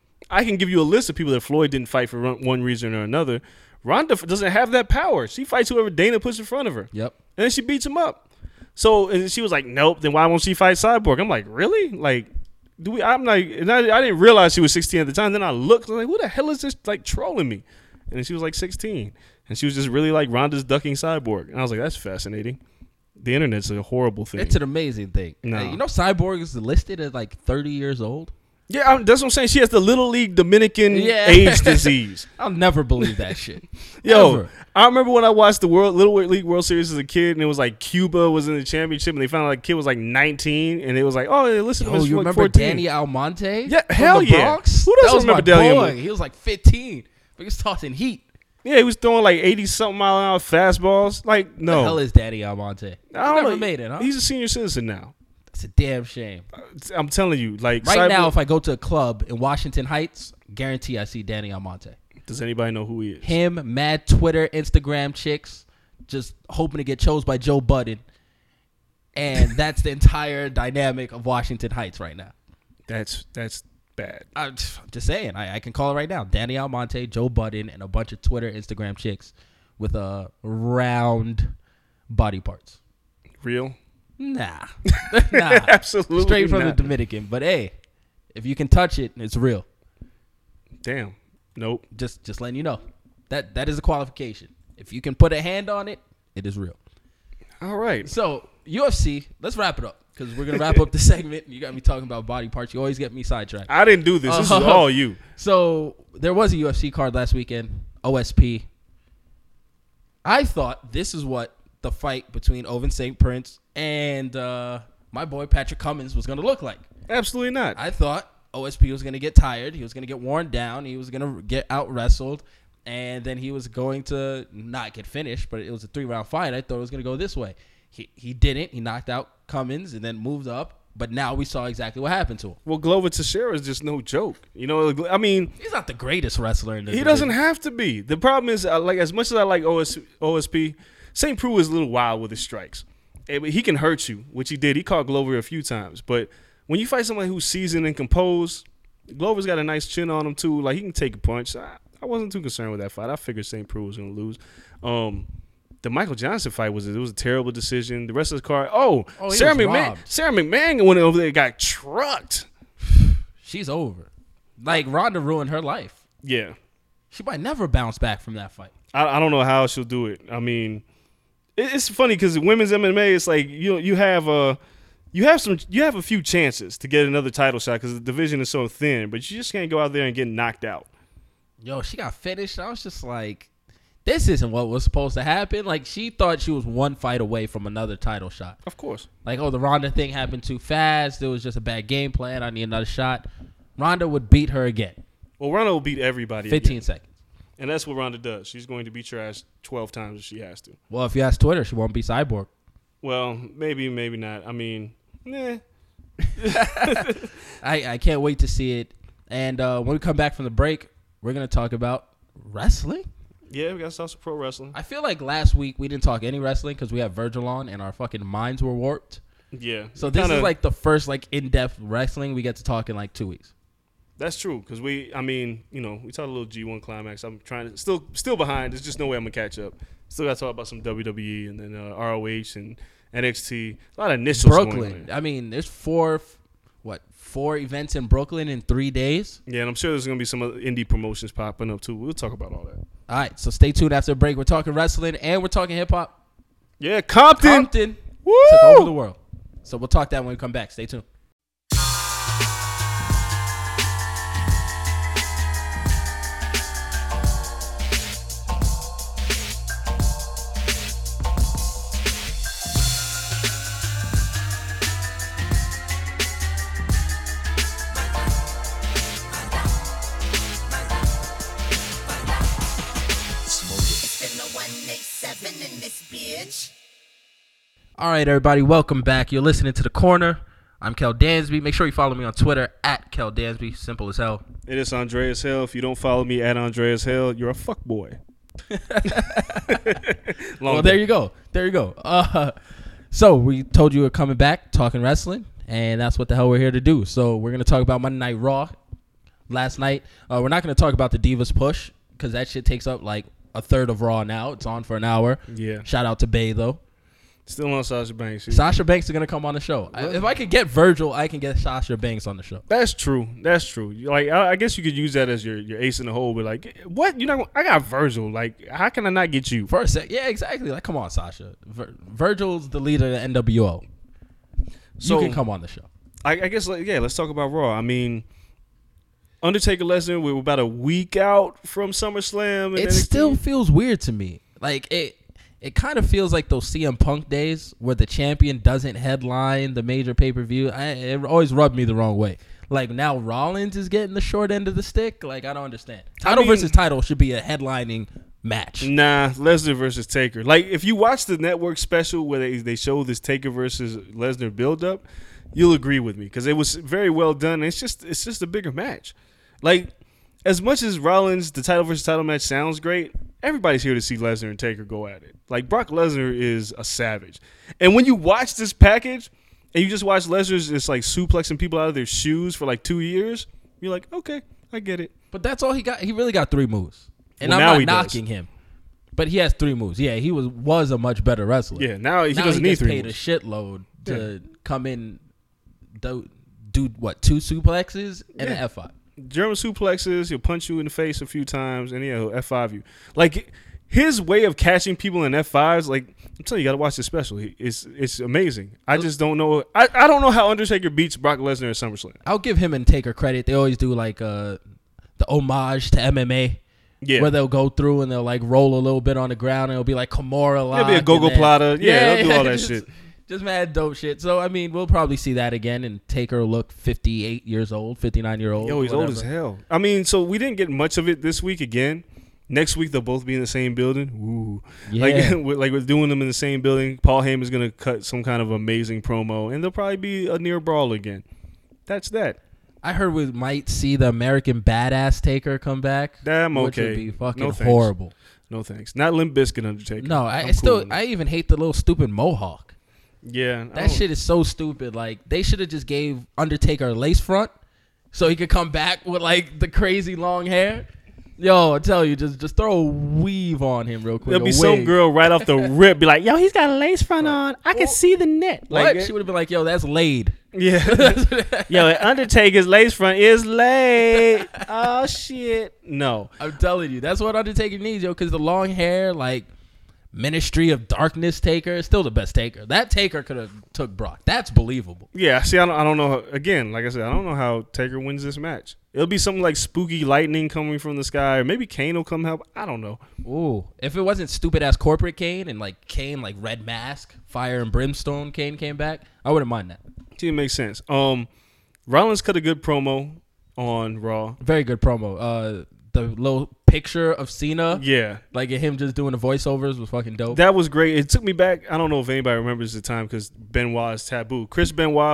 I can give you a list of people that Floyd didn't fight for one reason or another. Ronda doesn't have that power. She fights whoever Dana puts in front of her. Yep. And then she beats him up. So and she was like, "Nope, then why won't she fight Cyborg?" I'm like, "Really?" Like, I'm like, and I didn't realize she was 16 at the time. Then I looked, I was like, "Who the hell is this like trolling me?" And then she was like 16. And she was just really like Ronda's ducking Cyborg. And I was like, that's fascinating. The internet's a horrible thing. It's an amazing thing. No. You know, Cyborg is listed as like 30 years old. Yeah, that's what I'm saying. She has the Little League Dominican Yeah. age disease. I'll never believe that shit. Yo, Ever. I remember when I watched the Little League World Series as a kid, and it was like Cuba was in the championship, and they found out like kid was like 19, and it was like, oh, listen to Oh, him. you Like remember 14. Danny Almonte? Yeah, from hell the yeah. Bronx? Who doesn't That was remember my Danny boy. Almonte? He was like 15, but he was tossing heat. Yeah, he was throwing like 80-something mile an hour fastballs. Like, no. The hell is Danny Almonte? I don't Never know. made it, huh? He's a senior citizen now. That's a damn shame. I'm telling you, like Right Cyborg- now, if I go to a club in Washington Heights, guarantee I see Danny Almonte. does anybody know who he is? Him, mad Twitter, Instagram chicks, just hoping to get chose by Joe Budden. And that's the entire dynamic of Washington Heights right now. That's bad. I'm just saying, I can call it right now. Danny Almonte, Joe Budden, and a bunch of Twitter, Instagram chicks with round body parts. Real? Nah. Nah. Absolutely Straight from the not. Dominican. But hey, if you can touch it, it's real. Damn. Nope. Just letting you know. That is a qualification. If you can put a hand on it, it is real. All right. So, UFC, let's wrap it up. Because we're going to wrap up the segment. You got me talking about body parts. You always get me sidetracked. I didn't do this. This is all you. So, there was a UFC card last weekend. OSP. I thought this is what the fight between Ovin St. Prince and my boy Patrick Cummins was going to look like. Absolutely not. I thought OSP was going to get tired. He was going to get worn down. He was going to get out wrestled. And then he was going to not get finished, but it was a 3-round fight. I thought it was going to go this way. He didn't. He knocked out Cummins and then moved up. But now we saw exactly what happened to him. Well, Glover Teixeira is just no joke. You know, I mean, He's not the greatest wrestler in the he division. doesn't have to be. The problem is, like, as much as I like OSP, St. Preux is a little wild with his strikes. He can hurt you, which he did. He caught Glover a few times. But when you fight somebody who's seasoned and composed, Glover's got a nice chin on him, too. Like, he can take a punch. I wasn't too concerned with that fight. I figured St. Preux was going to lose. The Michael Johnson fight was a terrible decision. The rest of the card, he Sarah was McMahon. robbed. Sarah McMahon went over there and got trucked. She's over. Like, Ronda ruined her life. Yeah. She might never bounce back from that fight. I don't know how she'll do it. I mean, it's funny because women's MMA, it's like you have a few chances to get another title shot because the division is so thin, but you just can't go out there and get knocked out. Yo, she got finished. I was just like, this isn't what was supposed to happen. Like, she thought she was one fight away from another title shot. Of course. Like, the Ronda thing happened too fast. It was just a bad game plan. I need another shot. Ronda would beat her again. Well, Ronda will beat everybody. 15 again. seconds. And that's what Ronda does. She's going to beat your ass 12 times if she has to. Well, if you ask Twitter, she won't be Cyborg. Well, maybe not. I mean, I can't wait to see it. And when we come back from the break, we're going to talk about wrestling. Yeah, we got to talk some pro wrestling. I feel like last week we didn't talk any wrestling because we had Virgil on and our fucking minds were warped. Yeah. So this is like the first like in-depth wrestling we get to talk in like 2 weeks. That's true because we talked a little G1 Climax. I'm trying to still behind. There's just no way I'm gonna catch up. Still got to talk about some WWE and then ROH and NXT. A lot of initials. Brooklyn. I mean, there's four events in Brooklyn in 3 days. Yeah, and I'm sure there's gonna be some other indie promotions popping up too. We'll talk about all that. All right, so stay tuned after the break. We're talking wrestling and we're talking hip hop. Yeah, Compton. Woo! Took over the world. So we'll talk that when we come back. Stay tuned. All right, everybody, welcome back. You're listening to The Corner. I'm Kel Dansby. Make sure you follow me on Twitter at Kel Dansby. Simple as hell. It is Andreas Hell. If you don't follow me at Andreas Hell, you're a fuckboy. Well, there you go. There you go. So we told you we're coming back, talking wrestling, and that's what the hell we're here to do. So we're going to talk about Monday Night Raw last night. We're not going to talk about the Divas push because that shit takes up like a third of Raw now. It's on for an hour. Yeah. Shout out to Bay, though. Still on Sasha Banks. Sasha Banks is going to come on the show. If I could get Virgil, I can get Sasha Banks on the show. That's true. Like, I guess you could use that as your ace in the hole. But like, what? I got Virgil. Like, how can I not get you? For a sec. Yeah, exactly. Like, come on, Sasha. Virgil's the leader of the NWO. So, you can come on the show. I guess, let's talk about Raw. I mean, Undertaker Lesnar, we're about a week out from SummerSlam. It still feels weird to me. Like, it kind of feels like those CM Punk days where the champion doesn't headline the major pay-per-view. It always rubbed me the wrong way. Like, now Rollins is getting the short end of the stick. Like, I don't understand. Title versus title should be a headlining match. Nah, Lesnar versus Taker. Like, if you watch the network special where they show this Taker versus Lesnar build-up, you'll agree with me because it was very well done. It's just a bigger match. Like, as much as Rollins, the title versus title match sounds great, everybody's here to see Lesnar and Taker go at it. Like, Brock Lesnar is a savage. And when you watch this package and you just watch Lesnar just like suplexing people out of their shoes for like 2 years, you're like, okay, I get it. But that's all he got. He really got 3 moves. And I'm not knocking him. But he has 3 moves. Yeah, he was a much better wrestler. Yeah, now he doesn't need 3 moves. He paid a shitload to come in, do what, 2 suplexes and an F5. German suplexes, he'll punch you in the face a few times, and he'll F5 you. Like, his way of catching people in F5s, like, I'm telling you, you got to watch this special. It's amazing. I just don't know. I don't know how Undertaker beats Brock Lesnar at SummerSlam. I'll give him and Taker credit. They always do, like, the homage to MMA. Yeah. Where they'll go through and they'll, like, roll a little bit on the ground, and it'll be, like, Kimura lock. It'll be a go-go plata. Yeah, they'll do all that shit. Just mad dope shit. So, I mean, we'll probably see that again and Taker look 58 years old, 59-year-old. Yo, he's old as hell. I mean, so we didn't get much of it this week again. Next week, they'll both be in the same building. Ooh. Yeah. Like we're doing them in the same building. Paul Heyman's going to cut some kind of amazing promo, and there'll probably be a near brawl again. That's that. I heard we might see the American Badass Taker come back. Damn, okay. Which would be fucking horrible. No thanks. Not Limp Bizkit Undertaker. No, I even hate the little stupid mohawk. Yeah. That shit is so stupid. Like, they should have just gave Undertaker a lace front so he could come back with, like, the crazy long hair. Yo, I tell you, just throw a weave on him real quick. There'll be some girl right off the rip be like, yo, he's got a lace front on. I can see the net. Like, what? She would have been like, yo, that's laid. Yeah. Yo, Undertaker's lace front is laid. Oh, shit. No. I'm telling you, that's what Undertaker needs, yo, because the long hair, like, Ministry of Darkness Taker is still the best Taker. That Taker could have took Brock. That's believable. Yeah, see, I don't know. Again, like I said, I don't know how Taker wins this match. It'll be something like spooky lightning coming from the sky, or maybe Kane will come help. I don't know. Ooh, if it wasn't stupid ass corporate Kane and like Kane, like Red Mask, Fire and Brimstone, Kane came back, I wouldn't mind that. See, it makes sense. Rollins cut a good promo on Raw. Very good promo. the little picture of Cena. Yeah. Like him just doing the voiceovers was fucking dope. That was great. It took me back. I don't know if anybody remembers the time because Benoit is taboo. Chris Benoit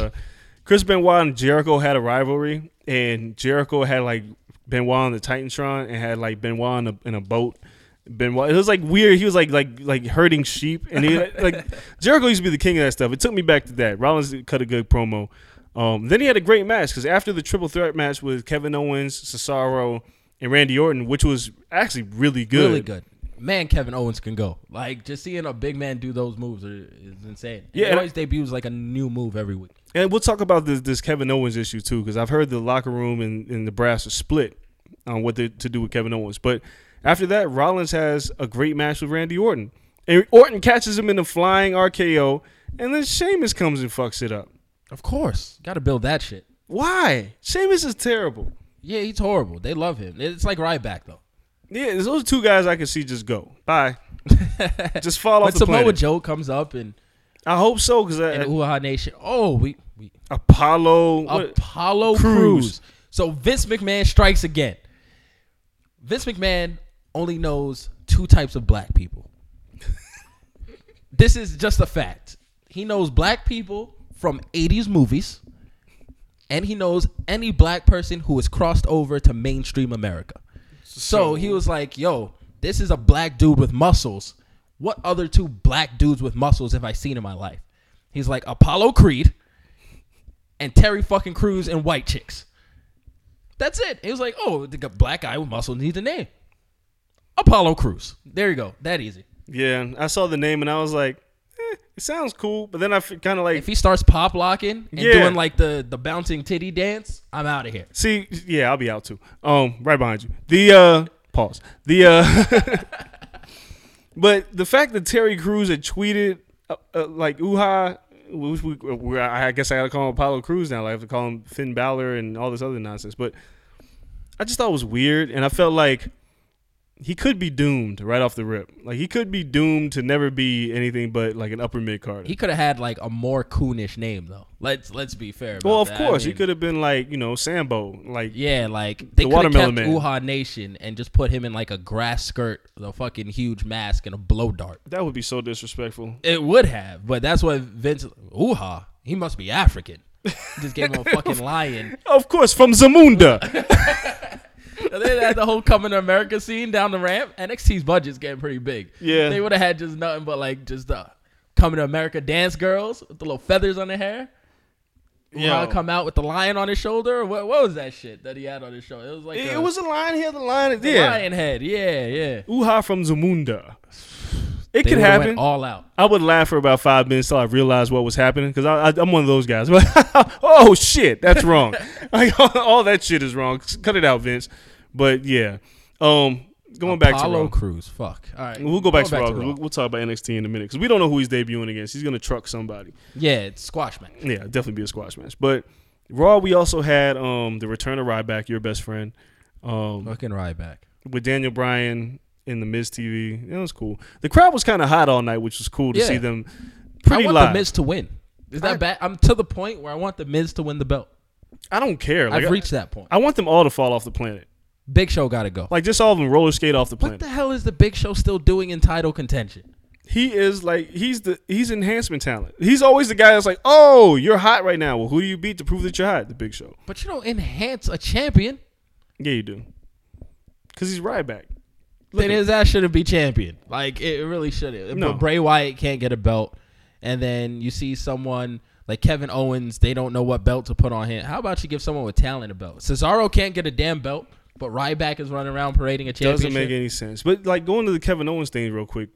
and Jericho had a rivalry, and Jericho had like Benoit on the Titantron and had like Benoit in a boat. Benoit, it was like weird. He was like herding sheep, and he like Jericho used to be the king of that stuff. It took me back to that. Rollins cut a good promo. Then he had a great match because after the triple threat match with Kevin Owens, Cesaro, and Randy Orton, which was actually really good. Really good. Man, Kevin Owens can go. Like, just seeing a big man do those moves is insane. Yeah, he always debuts like a new move every week. And we'll talk about this Kevin Owens issue too, because I've heard the locker room and the brass are split on what to do with Kevin Owens. But after that, Rollins has a great match with Randy Orton. And Orton catches him in a flying RKO, and then Sheamus comes and fucks it up. Of course. Got to build that shit. Why? Sheamus is terrible. Yeah, he's horrible. They love him. It's like Ryback, though. Yeah, there's those two guys I can see just go. Bye. Just fall off the Samoa planet. Joe comes up and I hope so, because Uha Nation. Oh, we Apollo Crews. So Vince McMahon strikes again. Vince McMahon only knows two types of black people. This is just a fact. He knows black people from 80s movies, and he knows any black person who has crossed over to mainstream America. So he was like, yo, this is a black dude with muscles. What other two black dudes with muscles have I seen in my life? He's like, Apollo Creed and Terry fucking Crews and white chicks. That's it. He was like, oh, the black guy with muscles needs a name. Apollo Crews. There you go. That easy. Yeah, I saw the name and I was like, it sounds cool. But then I kind of like, if he starts pop locking and doing like the bouncing titty dance, I'm out of here. See, yeah, I'll be out too. Right behind you. The pause. But the fact that Terry Crews had tweeted like Uha, I guess I gotta call him Apollo Crews now. I have to call him Finn Balor and all this other nonsense. But I just thought it was weird, and I felt like he could be doomed right off the rip. Like he could be doomed to never be anything but like an upper mid card. He could have had like a more coonish name though. Let's be fair. About well, of that. course, he could have been like Sambo, like like they the could have kept Watermelon Man. Uha Nation and just put him in like a grass skirt, with a fucking huge mask, and a blow dart. That would be so disrespectful. It would have, but that's what Vince Uha. He must be African. Just gave him a fucking lion. Of course, from Zamunda. They had the whole Coming to America scene down the ramp. NXT's budget's getting pretty big. Yeah. They would have had just nothing but like just the Coming to America dance girls with the little feathers on their hair. Yeah. Come out with the lion on his shoulder. What was that shit that he had on his shoulder? It was like it was a lion head. The lion head. Yeah. Uha from Zamunda. It They could would've happen. went all out. I would laugh for about 5 minutes till I realized what was happening because I'm one of those guys. Oh shit, that's wrong. Like, all that shit is wrong. Cut it out, Vince. But yeah, going back to Apollo Raw. Crews. Fuck. All right, We'll go back to Raw. We'll talk about NXT in a minute because we don't know who he's debuting against. He's gonna truck somebody. Yeah, it's squash match. Yeah, definitely be a squash match. But Raw, we also had the return of Ryback, your best friend. Fucking Ryback With Daniel Bryan in the Miz TV. It was cool. The crowd was kind of hot all night, which was cool to see them pretty I want live. the Miz to win. Is that bad? I'm to the point where I want the Miz to win the belt. I don't care. Like, I've reached that point. I want them all to fall off the planet. Big Show got to go. Like, just all of them roller skate off the What planet. the hell is the Big Show still doing in title contention? He is like, he's enhancement talent. He's always the guy that's like, oh, you're hot right now. Well, who do you beat to prove that you're hot? The Big Show. But you don't enhance a champion. Yeah, you do. Because he's Ryback. Then his ass shouldn't be champion. Like, it really shouldn't. No. But Bray Wyatt can't get a belt. And then you see someone like Kevin Owens, they don't know what belt to put on him. How about you give someone with talent a belt? Cesaro can't get a damn belt, but Ryback is running around parading a championship. Doesn't make any sense. But, like, going to the Kevin Owens thing real quick.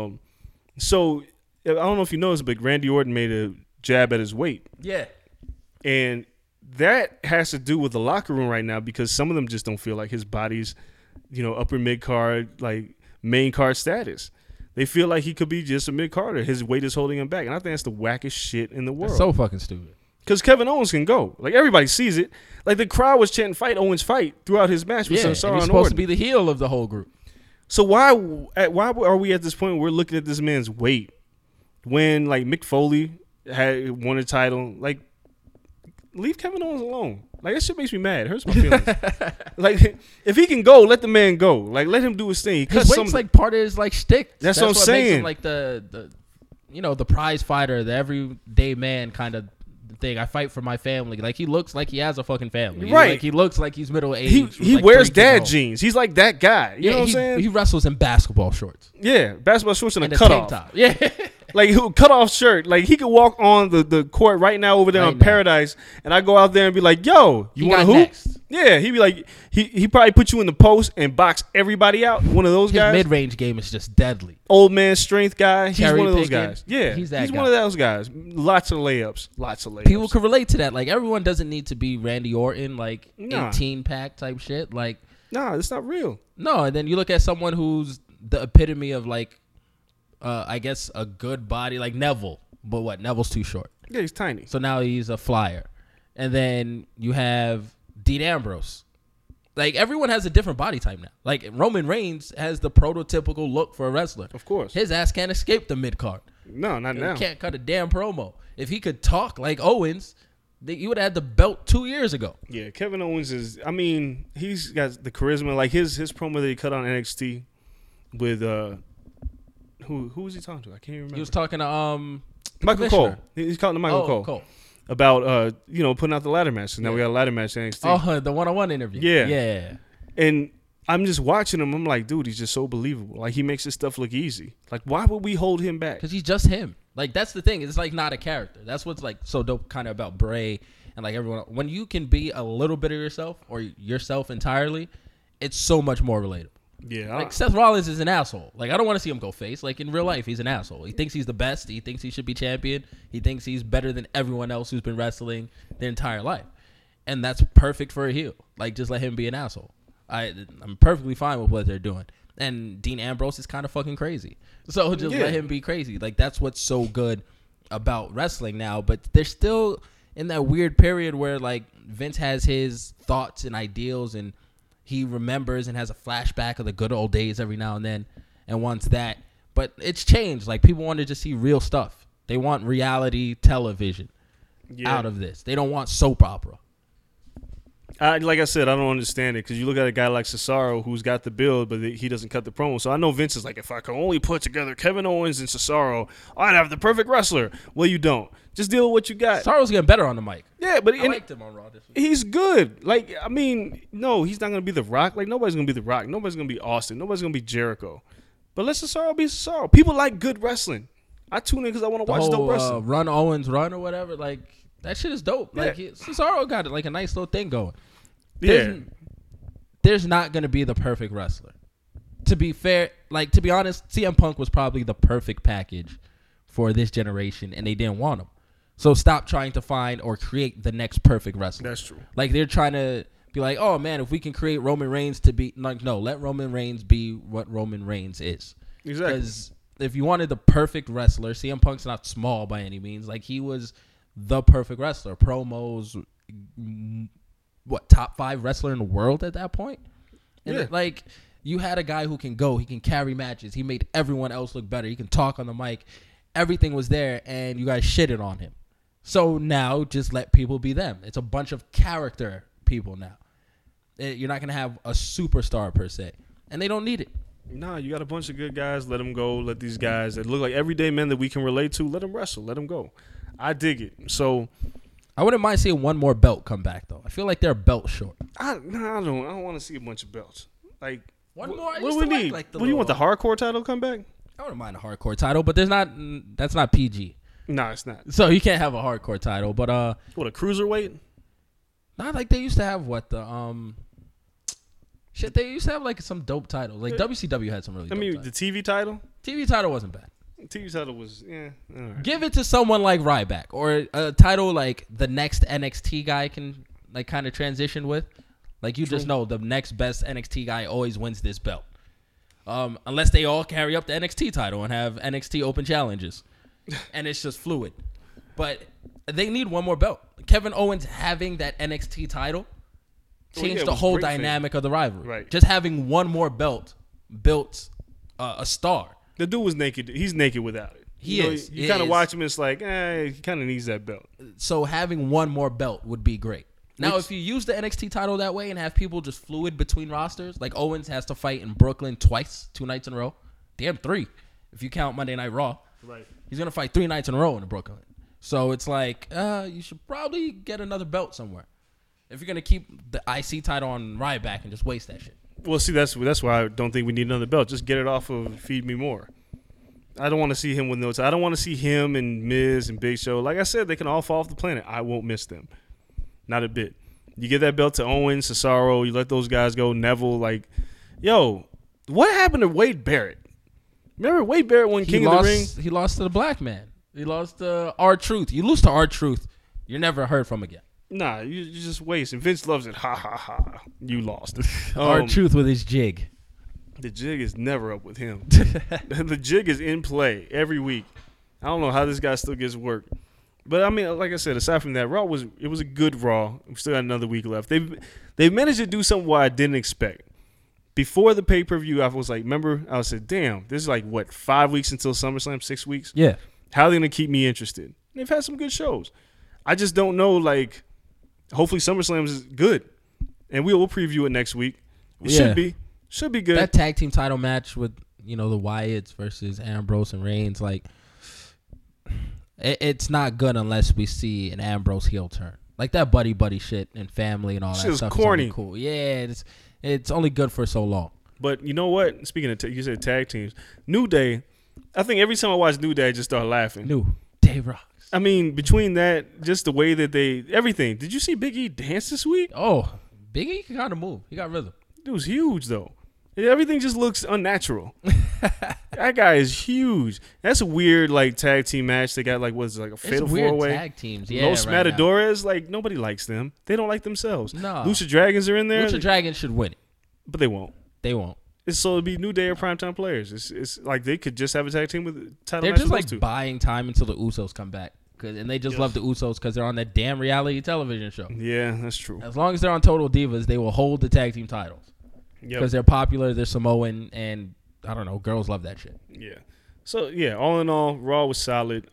So, I don't know if you noticed, but Randy Orton made a jab at his weight. Yeah. And that has to do with the locker room right now because some of them just don't feel like his body's, upper mid card, like main card status. They feel like he could be just a mid carder. His weight is holding him back, and I think that's the wackest shit in the world. That's so fucking stupid. Because Kevin Owens can go, like everybody sees it. Like the crowd was chanting "Fight Owens, fight" throughout his match with Yeah, Cesaro and he's and supposed Orton. to be the heel of the whole group. So why are we at this point where we're looking at this man's weight when like Mick Foley had won a title? Like leave Kevin Owens alone. Like, that shit makes me mad. It hurts my feelings. Like, if he can go, let the man go. Like, let him do his thing. His weight's like part of his like shtick. That's what I'm saying. Makes him like the the prize fighter, the everyday man kind of thing. I fight for my family. Like, he looks like he has a fucking family. Right. Like, he looks like he's middle aged. He wears dad jeans. He's like that guy. You know what I'm saying? He wrestles in basketball shorts. Yeah, basketball shorts and a tank cutoff. top. Yeah. Like, cut off shirt. Like, he could walk on the court right now over there on Paradise, and I go out there and be like, yo, you want to hoop? Next. Yeah, he'd be like, he probably put you in the post and box everybody out. One of those guys. His mid-range game is just deadly. Old man strength guy. He's one of those picking. guys. Yeah, he's that guy. One of those guys. Lots of layups. People can relate to that. Like, everyone doesn't need to be Randy Orton, like 18-pack type shit. Like, nah, it's not real. No, and then you look at someone who's the epitome of like, I guess a good body, like Neville. But what? Neville's too short. Yeah, he's tiny. So now he's a flyer. And then you have Dean Ambrose. Like, everyone has a different body type now. Like, Roman Reigns has the prototypical look for a wrestler. Of course. His ass can't escape the mid-card. No, not now. He can't cut a damn promo. If he could talk like Owens, he would have had the belt 2 years ago. Yeah, Kevin Owens is, I mean, he's got the charisma. Like, his promo that he cut on NXT with, who was he talking to? I can't even remember. He was talking to Michael Cole. He's talking to Michael Cole. About putting out the ladder match. So now we got a ladder match in NXT. Oh, the one-on-one interview. Yeah. And I'm just watching him. I'm like, dude, he's just so believable. Like, he makes his stuff look easy. Like, why would we hold him back? Because he's just him. Like, that's the thing. It's like not a character. That's what's like so dope kind of about Bray and like everyone. When you can be a little bit of yourself or yourself entirely, it's so much more relatable. Yeah. Like, Seth Rollins is an asshole. Like, I don't want to see him go face. Like, in real life, he's an asshole. He thinks he's the best. He thinks he should be champion. He thinks he's better than everyone else who's been wrestling their entire life. And that's perfect for a heel. Like, just let him be an asshole. I'm perfectly fine with what they're doing. And Dean Ambrose is kind of fucking crazy. So just let him be crazy. Like, that's what's so good about wrestling now. But they're still in that weird period where, like, Vince has his thoughts and ideals and he remembers and has a flashback of the good old days every now and then and wants that. But it's changed. Like, people want to just see real stuff. They want reality television out of this. They don't want soap opera. Like I said, I don't understand it because you look at a guy like Cesaro who's got the build, but he doesn't cut the promo. So I know Vince is like, if I could only put together Kevin Owens and Cesaro, I'd have the perfect wrestler. Well, you don't. Just deal with what you got. Cesaro's getting better on the mic. Yeah, but I liked him on Raw this week. He's good. Like, I mean, no, he's not going to be The Rock. Like, nobody's going to be The Rock. Nobody's going to be Austin. Nobody's going to be Jericho. But let Cesaro be Cesaro. People like good wrestling. I tune in because I want to watch dope wrestling. Run Owens run or whatever. Like, that shit is dope. Like, Cesaro got it, like a nice little thing going. There's not going to be the perfect wrestler. To be fair, like, to be honest, CM Punk was probably the perfect package for this generation, and they didn't want him. So stop trying to find or create the next perfect wrestler. That's true. Like, they're trying to be like, oh, man, if we can create Roman Reigns to be... Like, no, let Roman Reigns be what Roman Reigns is. Exactly. Because if you wanted the perfect wrestler, CM Punk's not small by any means. Like, he was the perfect wrestler. Promos... top 5 wrestler in the world at that point? And like, you had a guy who can go, he can carry matches, he made everyone else look better, he can talk on the mic, everything was there, and you guys shitted on him. So now, just let people be them. It's a bunch of character people now. You're not going to have a superstar per se, and they don't need it. Nah, you got a bunch of good guys, let them go, let these guys that look like everyday men that we can relate to, let them wrestle, let them go. I dig it. So... I wouldn't mind seeing one more belt come back, though. I feel like they're belt short. I don't want to see a bunch of belts. Like, one more. What do we need? What do you want, the hardcore title come back? I wouldn't mind a hardcore title, but that's not PG. No, it's not. So you can't have a hardcore title, but what, a cruiserweight? Not like they used to have shit. They used to have like some dope titles. Like WCW had some really. The TV title. TV title wasn't bad. TV title was, all right. Give it to someone like Ryback or a title like the next NXT guy can like kind of transition with. Like, you just know the next best NXT guy always wins this belt. Unless they all carry up the NXT title and have NXT open challenges. And it's just fluid. But they need one more belt. Kevin Owens having that NXT title changed the whole dynamic of the rivalry. Right. Just having one more belt built a star. The dude was naked. He's naked without it. He is. You kind of watch him. It's like, he kind of needs that belt. So having one more belt would be great. Now, if you use the NXT title that way and have people just fluid between rosters, like Owens has to fight in Brooklyn twice, 2 nights in a row. Damn, 3 if you count Monday Night Raw. Right. He's gonna fight 3 nights in a row in Brooklyn. So it's like, you should probably get another belt somewhere. If you're gonna keep the IC title on Ryback and just waste that shit. Well, see, that's why I don't think we need another belt. Just get it off of Feed Me More. I don't want to see him with no title. I don't want to see him and Miz and Big Show. Like I said, they can all fall off the planet. I won't miss them. Not a bit. You give that belt to Owens, Cesaro. You let those guys go. Neville, like, yo, what happened to Wade Barrett? Remember Wade Barrett won King of the Ring? He lost to the black man. He lost to R-Truth. You lose to R-Truth, you're never heard from again. Nah, you just waste. And Vince loves it. Ha, ha, ha. You lost. R-Truth with his jig. The jig is never up with him. The jig is in play every week. I don't know how this guy still gets work. But, I mean, like I said, aside from that, Raw was a good Raw. We still got another week left. They've managed to do something what I didn't expect. Before the pay-per-view, I was like, remember, I said, damn, this is like, 5 weeks until SummerSlam, 6 weeks? Yeah. How are they going to keep me interested? And they've had some good shows. I just don't know, like, hopefully SummerSlam is good. And we'll preview it next week. It should be. Should be good. That tag team title match with, the Wyatts versus Ambrose and Reigns, like, it's not good unless we see an Ambrose heel turn. Like that buddy shit and family and all that stuff. Shit is corny. Is cool. Yeah, it's only good for so long. But you know what? Speaking of, you said tag teams. New Day, I think every time I watch New Day, I just start laughing. New Day rocks. I mean, between that, just the way that everything. Did you see Big E dance this week? Oh, Big E can kind of move. He got rhythm. It was huge, though. Everything just looks unnatural. That guy is huge. That's a weird tag team match. They got a fatal four-way. Tag teams. Yeah, Los Matadores, nobody likes them. They don't like themselves. No. Lucha Dragons are in there. Lucha Dragons should win it, but they won't. They won't. So it'll be New Day or Primetime Players. It's like they could just have a tag team with a title They're match. just buying time until the Usos come back, and they just love the Usos because they're on that damn reality television show. Yeah, that's true. As long as they're on Total Divas, they will hold the tag team titles. Because they're popular, they're Samoan, and I don't know, girls love that shit. Yeah. So yeah, all in all, Raw was solid.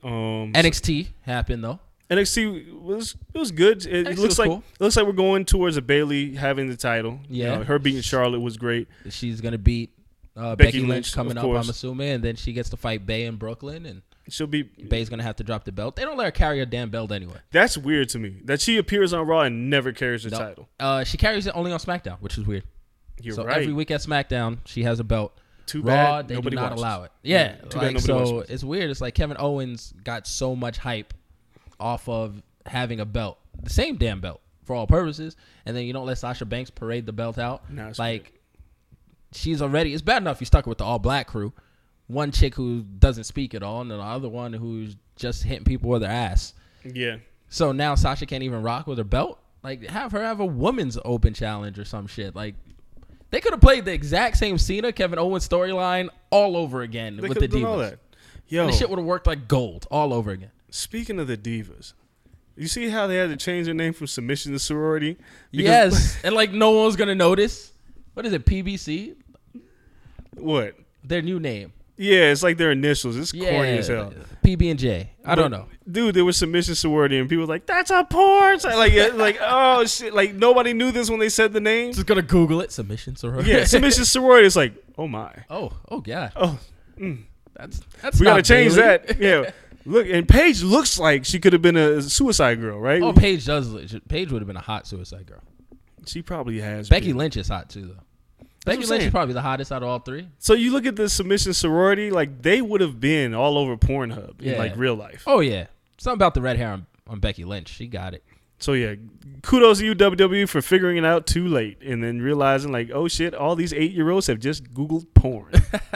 NXT happened though. NXT was good. It looks like cool. It looks like we're going towards a Bayley having the title. Yeah, her beating Charlotte was great. She's gonna beat Becky Lynch coming up, I'm assuming, and then she gets to fight Bay in Brooklyn, and she'll be Bay's gonna have to drop the belt. They don't let her carry a damn belt anyway. That's weird to me. That she appears on Raw and never carries the title. She carries it only on SmackDown, which is weird. You're right. Every week at SmackDown, she has a belt. Too Raw, bad they nobody do not watches. allow it. Yeah, Too bad nobody watches. It's weird. It's like Kevin Owens got so much hype off of having a belt, the same damn belt for all purposes, and then you don't let Sasha Banks parade the belt out. No, like she's already. It's bad enough you stuck with the all black crew, one chick who doesn't speak at all, and the other one who's just hitting people with her ass. Yeah. So now Sasha can't even rock with her belt. Like have her have a women's open challenge or some shit. Like. They could have played the exact same Cena, Kevin Owens storyline all over again with the Divas. All that. Yo, this shit would have worked like gold all over again. Speaking of the Divas, you see how they had to change their name from Submission to Sorority? Yes, and no one was gonna notice. What is it, PBC? What? Their new name. Yeah, it's like their initials. It's corny as hell. PB and J. I don't know. Dude, there was Submission Sorority, and people were like, "That's a porn." Like, oh shit! Like nobody knew this when they said the name. Just gonna Google it. Submission Sorority. Yeah, Submission Sorority. It's like, oh my. Oh yeah. Oh, that's. We gotta change that. Yeah. Look, and Paige looks like she could have been a Suicide Girl, right? Oh, Paige does. Paige would have been a hot Suicide Girl. She probably has. Becky Lynch is hot too, though. Becky Lynch is probably the hottest out of all three. So you look at the Submission Sorority, they would have been all over Pornhub in real life. Oh yeah, something about the red hair on Becky Lynch. She got it. So yeah, kudos to you WWE for figuring it out too late and then realizing oh shit, all these 8-year-olds have just Googled porn.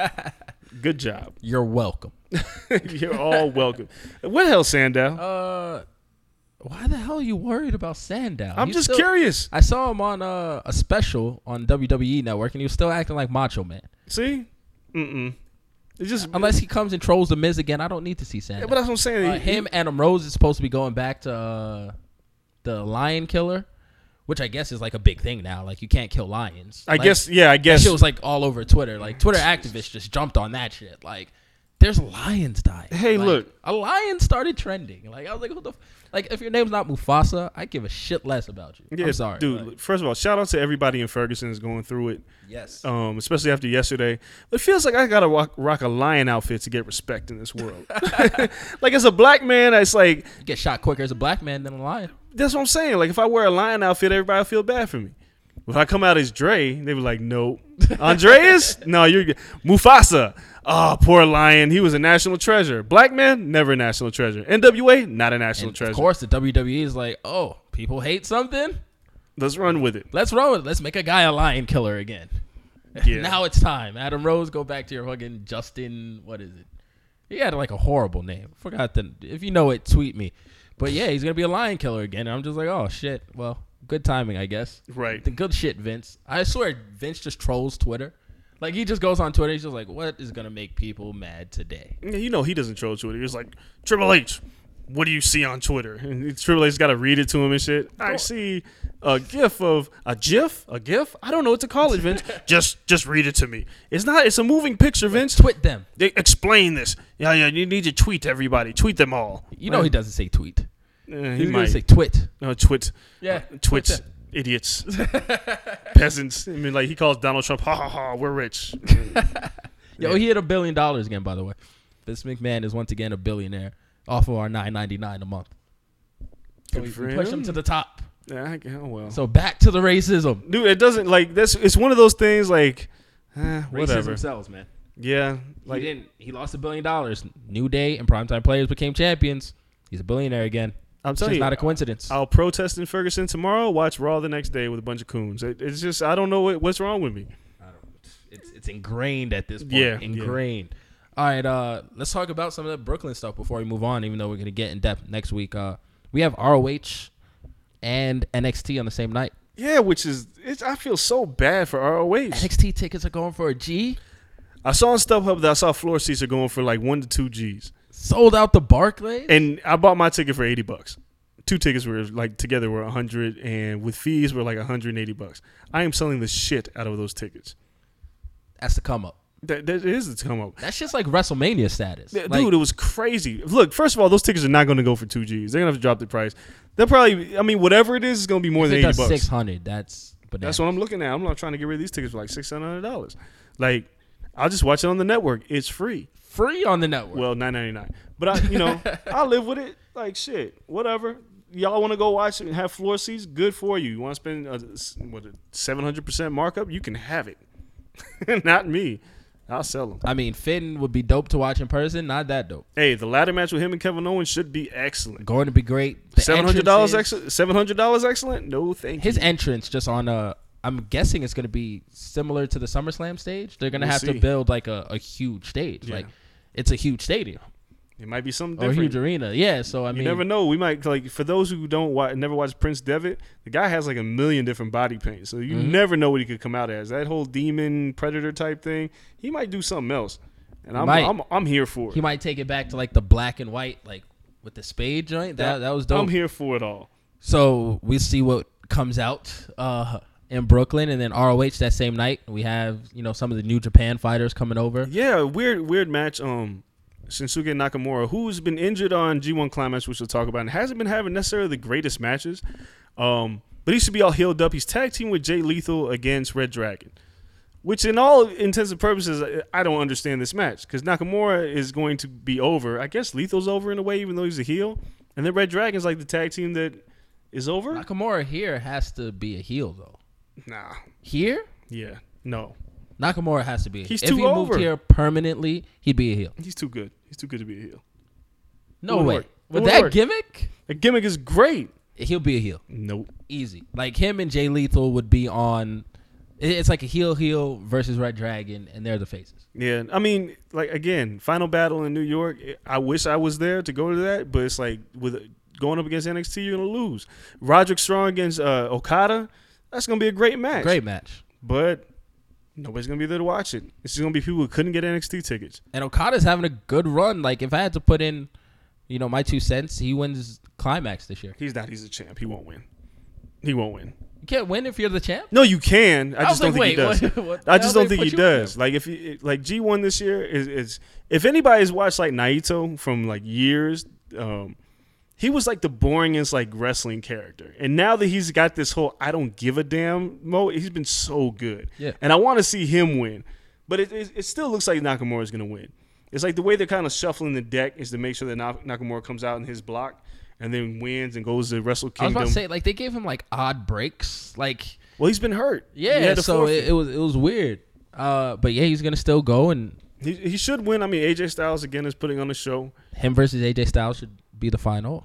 Good job. You're welcome. You're all welcome. What the hell, Sandow? Why the hell are you worried about Sandow? I'm just curious. I saw him on a special on WWE Network, and he was still acting like Macho Man. See? It's just unless he comes and trolls the Miz again, I don't need to see Sandow. Yeah, but that's what I'm saying. Him, Adam Rose is supposed to be going back to the Lion Killer, which I guess is a big thing now. You can't kill lions. I guess. That shit was all over Twitter. Twitter activists just jumped on that shit. There's lions dying. Hey, Like, look. a lion started trending. Like I was like, what the? Like if your name's not Mufasa, I give a shit less about you. Yeah, I'm sorry, dude. like, First of all, shout out to everybody in Ferguson is going through it. yes. Especially after yesterday. It feels like I gotta rock a lion outfit to get respect in this world. Like as a black man, it's like You get shot quicker as a black man than a lion. that's what I'm saying. Like if I wear a lion outfit, everybody will feel bad for me. If I come out as Dre, they were like, "No, Andreas, no, you're Mufasa. Oh, poor lion. He was a national treasure. Black man, never a national treasure. NWA, not a national And treasure. of course, the WWE is like, oh, people hate something. Let's run with it. Let's roll it. Let's make a guy a lion killer again. Yeah. Now it's time. Adam Rose, go back to your fucking Justin. What is it? He had like a horrible name. Forgot the. If you know it, tweet me. But yeah, he's gonna be a lion killer again. And I'm just like, oh shit. Well, good timing, I guess. Right. The good shit, Vince. I swear, Vince just trolls Twitter. Like he just goes on Twitter. He's just like, what is gonna make people mad today? Yeah, you know he doesn't troll Twitter. He's like, Triple H, what do you see on Twitter? And Triple H's got to read it to him and shit. I see a gif of a gif. I don't know what to call it, Vince. just read it to me. It's not. It's a moving picture, Vince. Twit them. They explain this. Yeah. You need to tweet everybody. Tweet them all. You know he doesn't say tweet. He He's gonna might. say twit. No, twit. Yeah, Twits. them. Idiots. Peasants. I mean, like he calls Donald Trump. Ha ha ha. We're rich. Yo, he hit $1 billion again. By the way, Vince McMahon is once again a billionaire off of our $9.99 a month. So we Good for push him. him to the top. Yeah, oh well. So back to the racism. Dude, it doesn't like that's. It's one of those things like, whatever. Racism sells, man. Yeah, like He lost $1 billion. New Day and primetime players became champions. He's a billionaire again. I'm It's telling just you, not a coincidence. I'll protest in Ferguson tomorrow. Watch Raw the next day with a bunch of coons. It's just I don't know what's wrong with me. It's ingrained at this point. Yeah, ingrained. All right, let's talk about some of the Brooklyn stuff before we move on. Even though we're gonna get in depth next week. We have ROH and NXT on the same night. Yeah, which is I feel so bad for ROH. NXT tickets are going for a G. I saw on StubHub that I saw floor seats are going for like 1 to 2 G's, Sold out the Barclays. and I bought my ticket for $80. 2 tickets were like together were 100, and with fees were like $180. I am selling the shit out of those tickets. That's the come up. That is the come up. That's just like WrestleMania status. Yeah, Like, dude, it was crazy. Look, first of all, those tickets are not going to go for 2 G's. They're going to have to drop the price. They'll probably, I mean, whatever it is going to be more if than it does $80. 600, that's bananas. That's what I'm looking at. I'm not trying to get rid of these tickets for like $600. Like, I'll just watch it on the network. It's free. Free on the network. Well, $9.99. But I'll live with it. Like shit, whatever. Y'all want to go watch it and have floor seats? Good for you. You want to spend a 700% markup? You can have it. Not me. I'll sell them. I mean, Finn would be dope to watch in person. Not that dope. Hey, the ladder match with him and Kevin Owens should be excellent. Going to be great. The $700 entrances- excellent. $700 excellent. No, thank His you. entrance just on I'm guessing it's going to be similar to the SummerSlam stage. They're going to We'll have see. to build like a huge stage. Yeah. Like it's a huge stadium It might be something or a different. huge arena. Yeah. So I You mean, never know. We might like for those who don't never watch Prince Devitt. The guy has like a million different body paints, so you Mhm. never know what he could come out as. That whole demon predator type thing. He might do something else, and I'm here for it. he might take it back to like the black and white, like with the spade joint. That was dope. I'm here for it all. So we'll see what comes out in Brooklyn, and then ROH that same night. We have some of the New Japan fighters coming over. Yeah, weird match. Shinsuke Nakamura, who's been injured on G1 Climax, which we'll talk about, and hasn't been having necessarily the greatest matches. But he should be all healed up. He's tag team with Jay Lethal against Red Dragon, which in all intents and purposes, I don't understand this match because Nakamura is going to be over. I guess Lethal's over in a way, even though he's a heel. And then Red Dragon's like the tag team that is over. Nakamura here has to be a heel though. Nah. Here, Yeah. No. Nakamura has to be. He's if too he over. moved here permanently, he'd be a heel. He's too good. He's too good to be a heel. No Wouldn't way. work. With Wouldn't that work. gimmick, The gimmick is great. he'll be a heel. Nope. Easy. Like him and Jay Lethal would be on. It's like a heel versus Red Dragon, and they're the faces. Yeah, I mean, like again, Final Battle in New York. I wish I was there to go to that, but it's like with going up against NXT, you're gonna lose. Roderick Strong against Okada, that's gonna be a great match. Great match. But nobody's gonna be there to watch it. It's just gonna be people who couldn't get NXT tickets. And Okada's having a good run. Like if I had to put in, my 2 cents, he wins Climax this year. He's a champ. He won't win. He won't win. You can't win if you're the champ. No, you can. I just don't think he does. What I just don't think he does. Like if like G1 this year is if anybody's watched like Naito from like years, he was like the boringest like wrestling character, and now that he's got this whole I don't give a damn mode, he's been so good. Yeah. And I want to see him win, but it still looks like Nakamura is gonna win. It's like the way they're kind of shuffling the deck is to make sure that Nakamura comes out in his block and then wins and goes to Wrestle Kingdom. I was about to say, like, they gave him like odd breaks, like. Well, he's been hurt. Yeah, so it was weird. But yeah, he's gonna still go, and he should win. I mean, AJ Styles again is putting on the show. Him versus AJ Styles should be the final,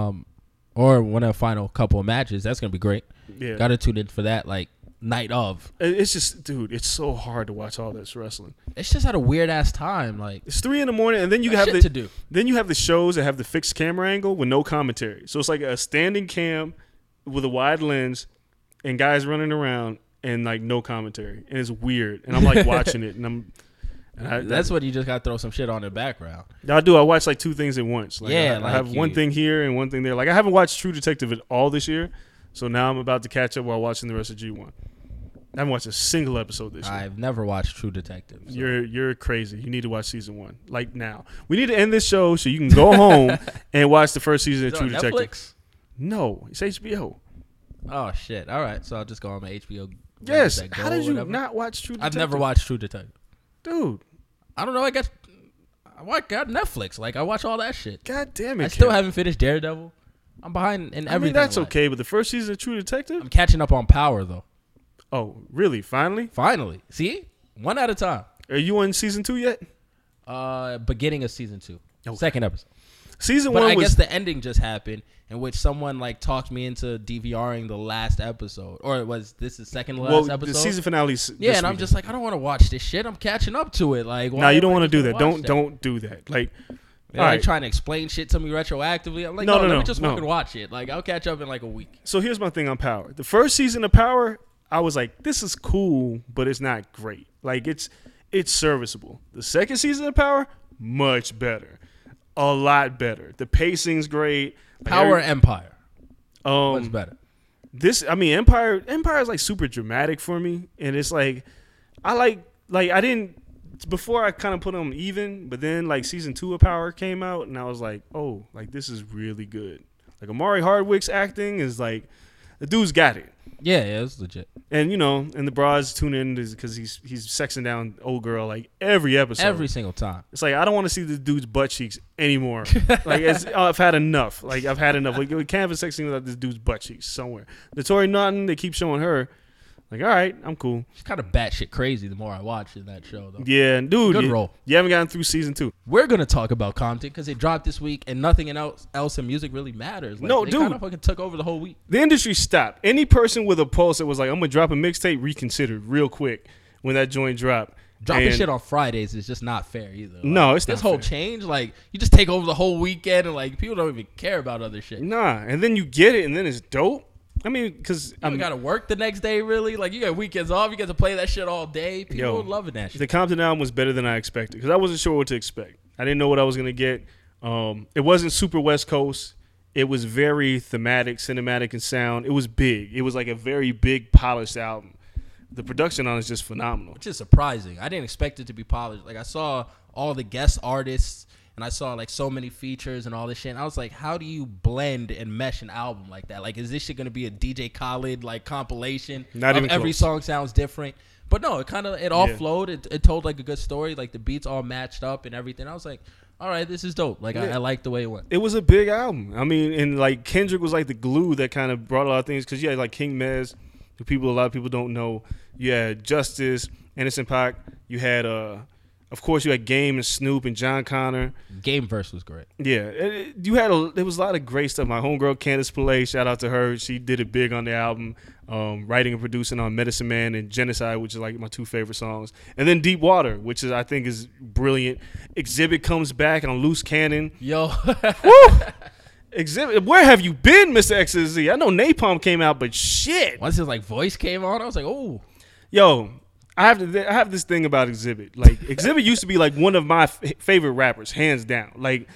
or one of the final couple of matches. That's gonna be great. Yeah, gotta tune in for that. Like night of. It's just, dude, it's so hard to watch all this wrestling. It's just at a weird ass time. Like it's 3 a.m, and then you have shit to do. Then you have the shows that have the fixed camera angle with no commentary. So it's like a standing cam with a wide lens and guys running around and like no commentary, and it's weird. And I'm like watching it, and that's what you just gotta throw some shit on in the background. I do. I watch like 2 things at once. Like, yeah, I have one thing here and one thing there. Like I haven't watched True Detective at all this year, so now I'm about to catch up while watching the rest of G1. I haven't watched a single episode this year. I've never watched True Detective. So. You're crazy. You need to watch season 1 like now. We need to end this show so you can go home and watch the first season of True Detective. Netflix? No, it's HBO. Oh shit! All right, so I'll just go on my HBO. Yes. How did you not watch True Detective? I've never watched True Detective, dude. I don't know. I got Netflix. Like I watch all that shit. God damn it! I still haven't finished Daredevil. I'm behind in everything. I mean, that's okay, but the first season of True Detective. I'm catching up on Power though. Oh, really? Finally? See, one at a time. Are you on season 2 yet? Beginning of season 2, okay. Second episode. Season but 1 I was. guess the ending just happened, in which someone like talked me into DVRing the last episode, or this the second to last episode. The season finale. Yeah, and I'm just like, I don't want to watch this shit. I'm catching up to it. Like, no, you don't want to do that. Don't do that. Like. They're like trying to explain shit to me retroactively. I'm like, no, let me just fucking watch it. Like, I'll catch up in like a week. So here's my thing on Power. The first season of Power, I was like, this is cool, but it's not great. Like, it's serviceable. The second season of Power, much better. A lot better. The pacing's great. Like Power Empire. What's better? Empire is like super dramatic for me. And it's like, I didn't. Before I kind of put them even, but then like season 2 of Power came out, and I was like, oh, like this is really good. Like Amari Hardwick's acting is like, the dude's got it. Yeah, it's legit. And and the bras tune in because he's sexing down old girl like every episode, every single time. It's like I don't want to see this dude's butt cheeks anymore. Like I've had enough. Like I've had enough. Like we can't have a sex scene without this dude's butt cheeks somewhere. The Tori Naughton, they keep showing her. Like, all right, I'm cool. She's kind of batshit crazy the more I watch in that show, though. Yeah, dude. Good role. You haven't gotten through season 2. We're going to talk about Compton because it dropped this week and nothing else in music really matters. Like, no, they dude. kind of fucking took over the whole week. The industry stopped. Any person with a pulse that was like, I'm going to drop a mixtape, reconsidered real quick when that joint dropped. Dropping shit on Fridays is just not fair either. Like, no, it's not this whole fair. change, like, you just take over the whole weekend and, like, people don't even care about other shit. Nah, and then you get it and then it's dope. I mean, because you got to work the next day, really. Like, you got weekends off. You get to play that shit all day. People loving that shit. The Compton album was better than I expected because I wasn't sure what to expect. I didn't know what I was going to get. It wasn't super West Coast. It was very thematic, cinematic in sound. It was big. It was like a very big, polished album. The production on it is just phenomenal. Which is surprising. I didn't expect it to be polished. Like, I saw all the guest artists, and I saw, like, so many features and all this shit. And I was like, how do you blend and mesh an album like that? Like, is this shit going to be a DJ Khaled, like, compilation? Not even every close. Song sounds different. But no, it all flowed. It told, like, a good story. Like, the beats all matched up and everything. I was like, all right, this is dope. Like, I like the way it went. It was a big album. I mean, and, like, Kendrick was, like, the glue that kind of brought a lot of things. Because you had, like, King Mez, who a lot of people don't know. You had Justice, Anderson .Paak. You had, of course, you had Game and Snoop and John Connor. Game verse was great. Yeah, there was a lot of great stuff. My homegirl Candace Pillay, shout out to her. She did it big on the album, writing and producing on Medicine Man and Genocide, which is like my 2 favorite songs. And then Deep Water, which I think is brilliant. Exhibit comes back on Loose Cannon. Yo, woo! Exhibit, where have you been, Mr. XZ? I know Napalm came out, but shit. Once his like voice came on, I was like, oh, yo. I have this thing about Exhibit. Like Exhibit used to be like one of my favorite rappers, hands down. Like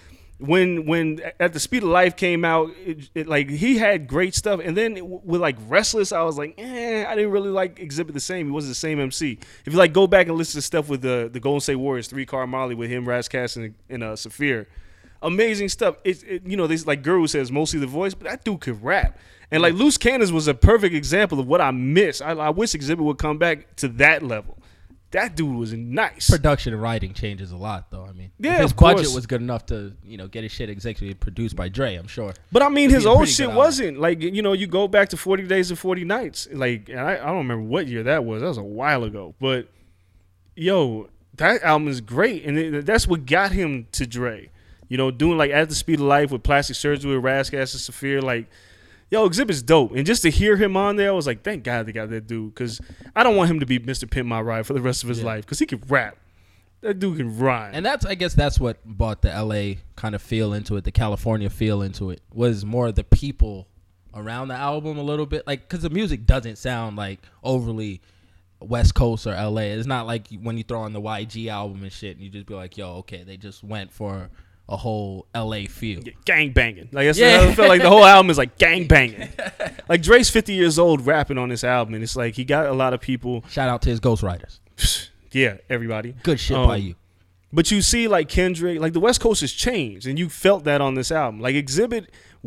when At the Speed of Life came out, like he had great stuff, and then with like Restless, I was like, I didn't really like Exhibit the same. He wasn't the same MC. If you like go back and listen to stuff with the Golden State Warriors, 3 Car Molly with him, Razzcast, and Saphir, amazing stuff. This like Guru says mostly the voice, but that dude could rap. And like Loose Cannons was a perfect example of what I miss. I wish Exhibit would come back to that level. That dude was nice. Production and writing changes a lot, though. I mean, yeah, if his of course. budget was good enough to, get his shit executive produced by Dre, I'm sure. But I mean, his old shit album. wasn't like, you go back to 40 Days and 40 Nights. Like, I don't remember what year that was. That was a while ago. But that album is great, and that's what got him to Dre. Doing like At the Speed of Life with Plastic Surgery with Razzcast and Saphir, like. Exhibit's dope. And just to hear him on there, I was like, thank God they got that dude. Because I don't want him to be Mr. Pimp My Ride for the rest of his life. Because he can rap. That dude can rhyme. And I guess that's what brought the LA kind of feel into it, the California feel into it, was more the people around the album a little bit. Like, because the music doesn't sound like overly West Coast or LA. It's not like when you throw on the YG album and shit and you just be like, okay, they just went for a whole LA feel. Yeah, gang banging. Like I felt like the whole album is like gang banging. Like Dre's 50 years old rapping on this album, and it's like he got a lot of people. Shout out to his ghostwriters. Yeah, everybody. Good shit by you. But you see like Kendrick, like the West Coast has changed, and you felt that on this album. Like Exhibit,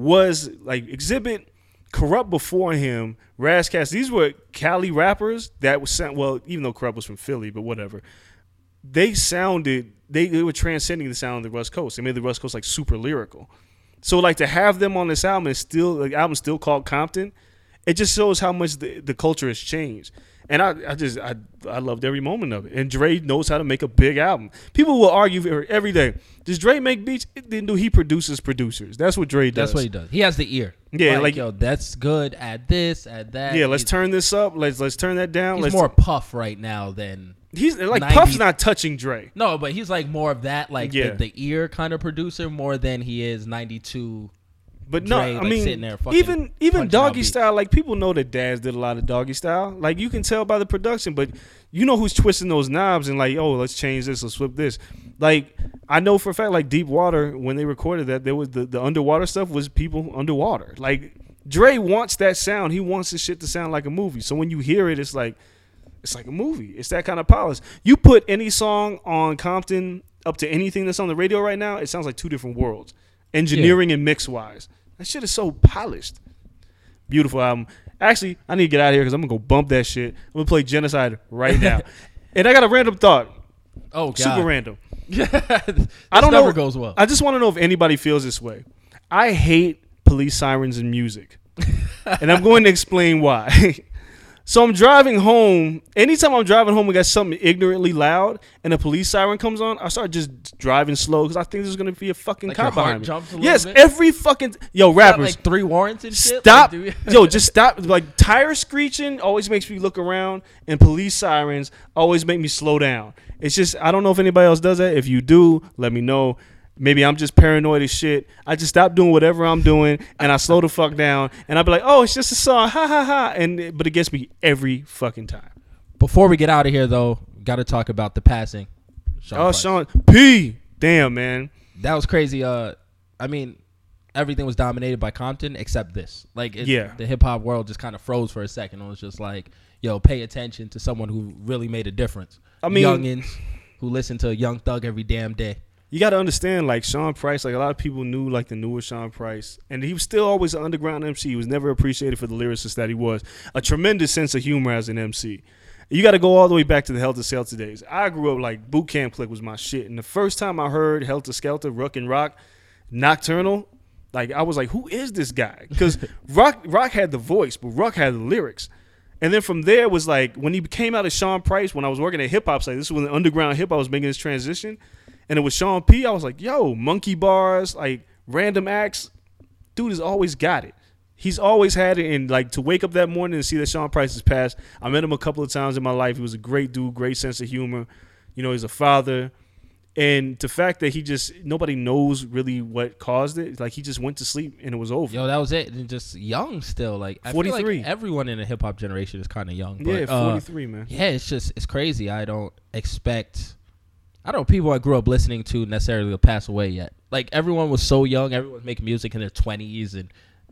Corrupt before him, Razzcast, these were Cali rappers that was even though Corrupt was from Philly, but whatever. They were transcending the sound of the West Coast. They made the West Coast like super lyrical. So like to have them on this album, the album's still called Compton. It just shows how much the culture has changed. And I loved every moment of it. And Dre knows how to make a big album. People will argue every day, does Dre make beats? He produces producers. That's what Dre does. That's what he does. He has the ear. Yeah, that's good. Add this, add that. Yeah, let's turn this up. Let's turn that down. He's more Puff right now than. He's like 90s. Puff's not touching Dre. No, but he's like more of that, the ear kind of producer more than he is 92. But Dre, no, I mean, sitting there even Doggy Style, like people know that Daz did a lot of Doggy Style. Like you can tell by the production, but you know who's twisting those knobs and like, let's change this, let's flip this. Like I know for a fact, like Deep Water, when they recorded that, there was the underwater stuff was people underwater. Like Dre wants that sound. He wants his shit to sound like a movie. So when you hear it, it's like a movie. It's that kind of polish. You put any song on Compton up to anything that's on the radio right now, it sounds like two different worlds. Engineering and mix wise. That shit is so polished. Beautiful album. Actually, I need to get out of here because I'm going to go bump that shit. I'm going to play Genocide right now. And I got a random thought. Oh, God. Super random. I don't know. Never goes well. I just want to know if anybody feels this way. I hate police sirens in music. And I'm going to explain why. So I'm driving home. Anytime I'm driving home, we got something ignorantly loud, and a police siren comes on. I start just driving slow because I think there's gonna be a fucking cop behind me. Jumps a yes, bit? Every fucking rappers. Like 3 warrants and shit. Stop, just stop. Like tire screeching always makes me look around, and police sirens always make me slow down. It's just I don't know if anybody else does that. If you do, let me know. Maybe I'm just paranoid as shit. I just stop doing whatever I'm doing, and I slow the fuck down, and I'll be like, oh, it's just a song, ha, ha, ha. But it gets me every fucking time. Before we get out of here, though, got to talk about the passing. Sean P. Damn, man. That was crazy. I mean, everything was dominated by Compton except this. Like, the hip-hop world just kind of froze for a second. It was just like, pay attention to someone who really made a difference. I mean, youngins who listen to Young Thug every damn day. You got to understand, like, Sean Price, like, a lot of people knew, like, the newer Sean Price. And he was still always an underground MC. He was never appreciated for the lyricist that he was. A tremendous sense of humor as an MC. You got to go all the way back to the Helter Skelter days. I grew up, like, Boot Camp Click was my shit. And the first time I heard Helter Skelter, Rook and Rock, Nocturnal, like, I was like, who is this guy? Because Rock had the voice, but Rock had the lyrics. And then from there was, like, when he came out as Sean Price, when I was working at hip-hop site, this was when underground hip-hop was making this transition. And it was Sean P. I was like, monkey bars, like random acts. Dude has always got it. He's always had it. And like to wake up that morning and see that Sean Price has passed. I met him a couple of times in my life. He was a great dude, great sense of humor. He's a father. And the fact that nobody knows really what caused it. Like he just went to sleep and it was over. That was it. And just young still. Like 43. I feel like everyone in the hip hop generation is kind of young. But, yeah, 43, man. Yeah, it's crazy. I don't expect. I don't know people I grew up listening to necessarily will pass away yet. like everyone was so young. Everyone was making music in their 20s and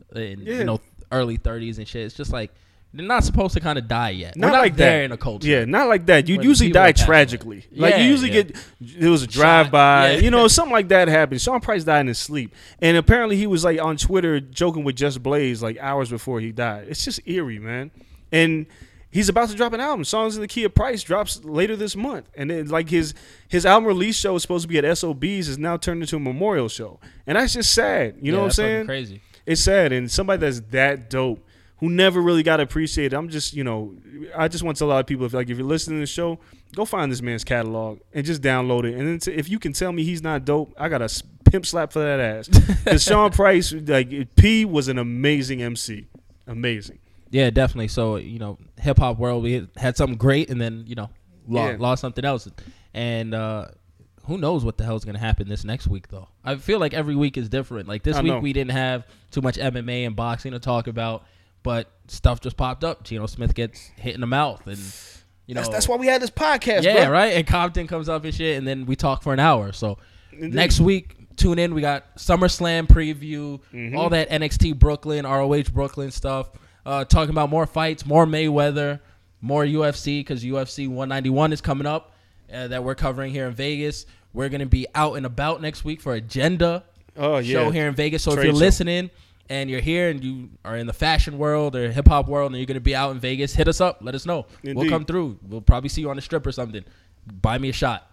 early 30s and shit. It's just like they're not supposed to kind of die yet. Not We're not like there that. in a culture. Yeah, not like that. You When usually people die are passionate. tragically. Like you Yeah, usually yeah. there was a drive-by. Yeah. Something like that happened. Sean Price died in his sleep, and apparently he was like on Twitter joking with Just Blaze like hours before he died. It's just eerie, man. And he's about to drop an album. Songs in the Key of Price drops later this month, and then like his album release show is supposed to be at SOBs is now turned into a memorial show, and that's just sad. You know what I'm that's fucking saying? Crazy. It's sad, and somebody that's that dope who never really got appreciated. I'm just, I just want to tell a lot of people, if you're listening to the show, go find this man's catalog and just download it. And then if you can tell me he's not dope, I got a pimp slap for that ass. Because Sean Price, P was an amazing MC. Amazing. Yeah, definitely. So, hip hop world, we had something great and then, lost something else. And who knows what the hell's going to happen this next week, though. I feel like every week is different. Like this week, we didn't have too much MMA and boxing to talk about, but stuff just popped up. Geno Smith gets hit in the mouth. And, that's why we had this podcast, yeah, bro. right? And Compton comes up and shit, and then we talk for an hour. So next week, tune in. We got SummerSlam preview, all that NXT Brooklyn, ROH Brooklyn stuff. Talking about more fights, more Mayweather, more UFC, because UFC 191 is coming up that we're covering here in Vegas. We're going to be out and about next week for Agenda show here in Vegas. So if you're listening and you're here and you are in the fashion world or hip hop world and you're going to be out in Vegas, hit us up. Let us know. Indeed. We'll come through. We'll probably see you on the strip or something. Buy me a shot.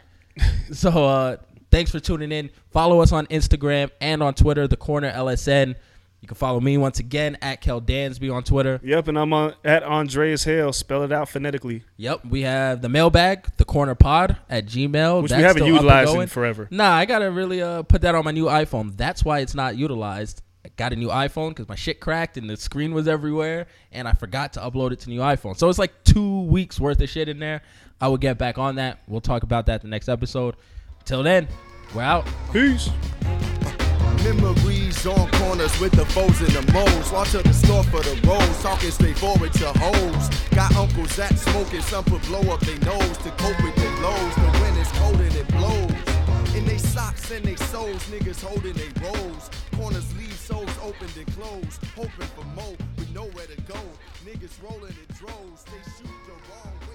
So thanks for tuning in. Follow us on Instagram and on Twitter, The Corner LSN. You can follow me once again at Kel Dansby on Twitter. Yep, and I'm at Andreas Hale. Spell it out phonetically. Yep, we have the mailbag, The Corner Pod at Gmail. Which we haven't utilized in forever. Nah, I got to really put that on my new iPhone. That's why it's not utilized. I got a new iPhone because my shit cracked and the screen was everywhere, and I forgot to upload it to new iPhone. So it's like 2 weeks worth of shit in there. I will get back on that. We'll talk about that the next episode. Till then, we're out. Peace. Memories on corners with the foes and the moles. Walk to the store for the rolls, talking straight forward to hoes. Got uncles that smoking, some put blow up their nose to cope with their lows. The wind is cold and it blows. In they socks and they soles, niggas holding they rolls. Corners leave souls open and closed, hoping for more with nowhere to go. Niggas rolling in droves, they shoot the wrong way.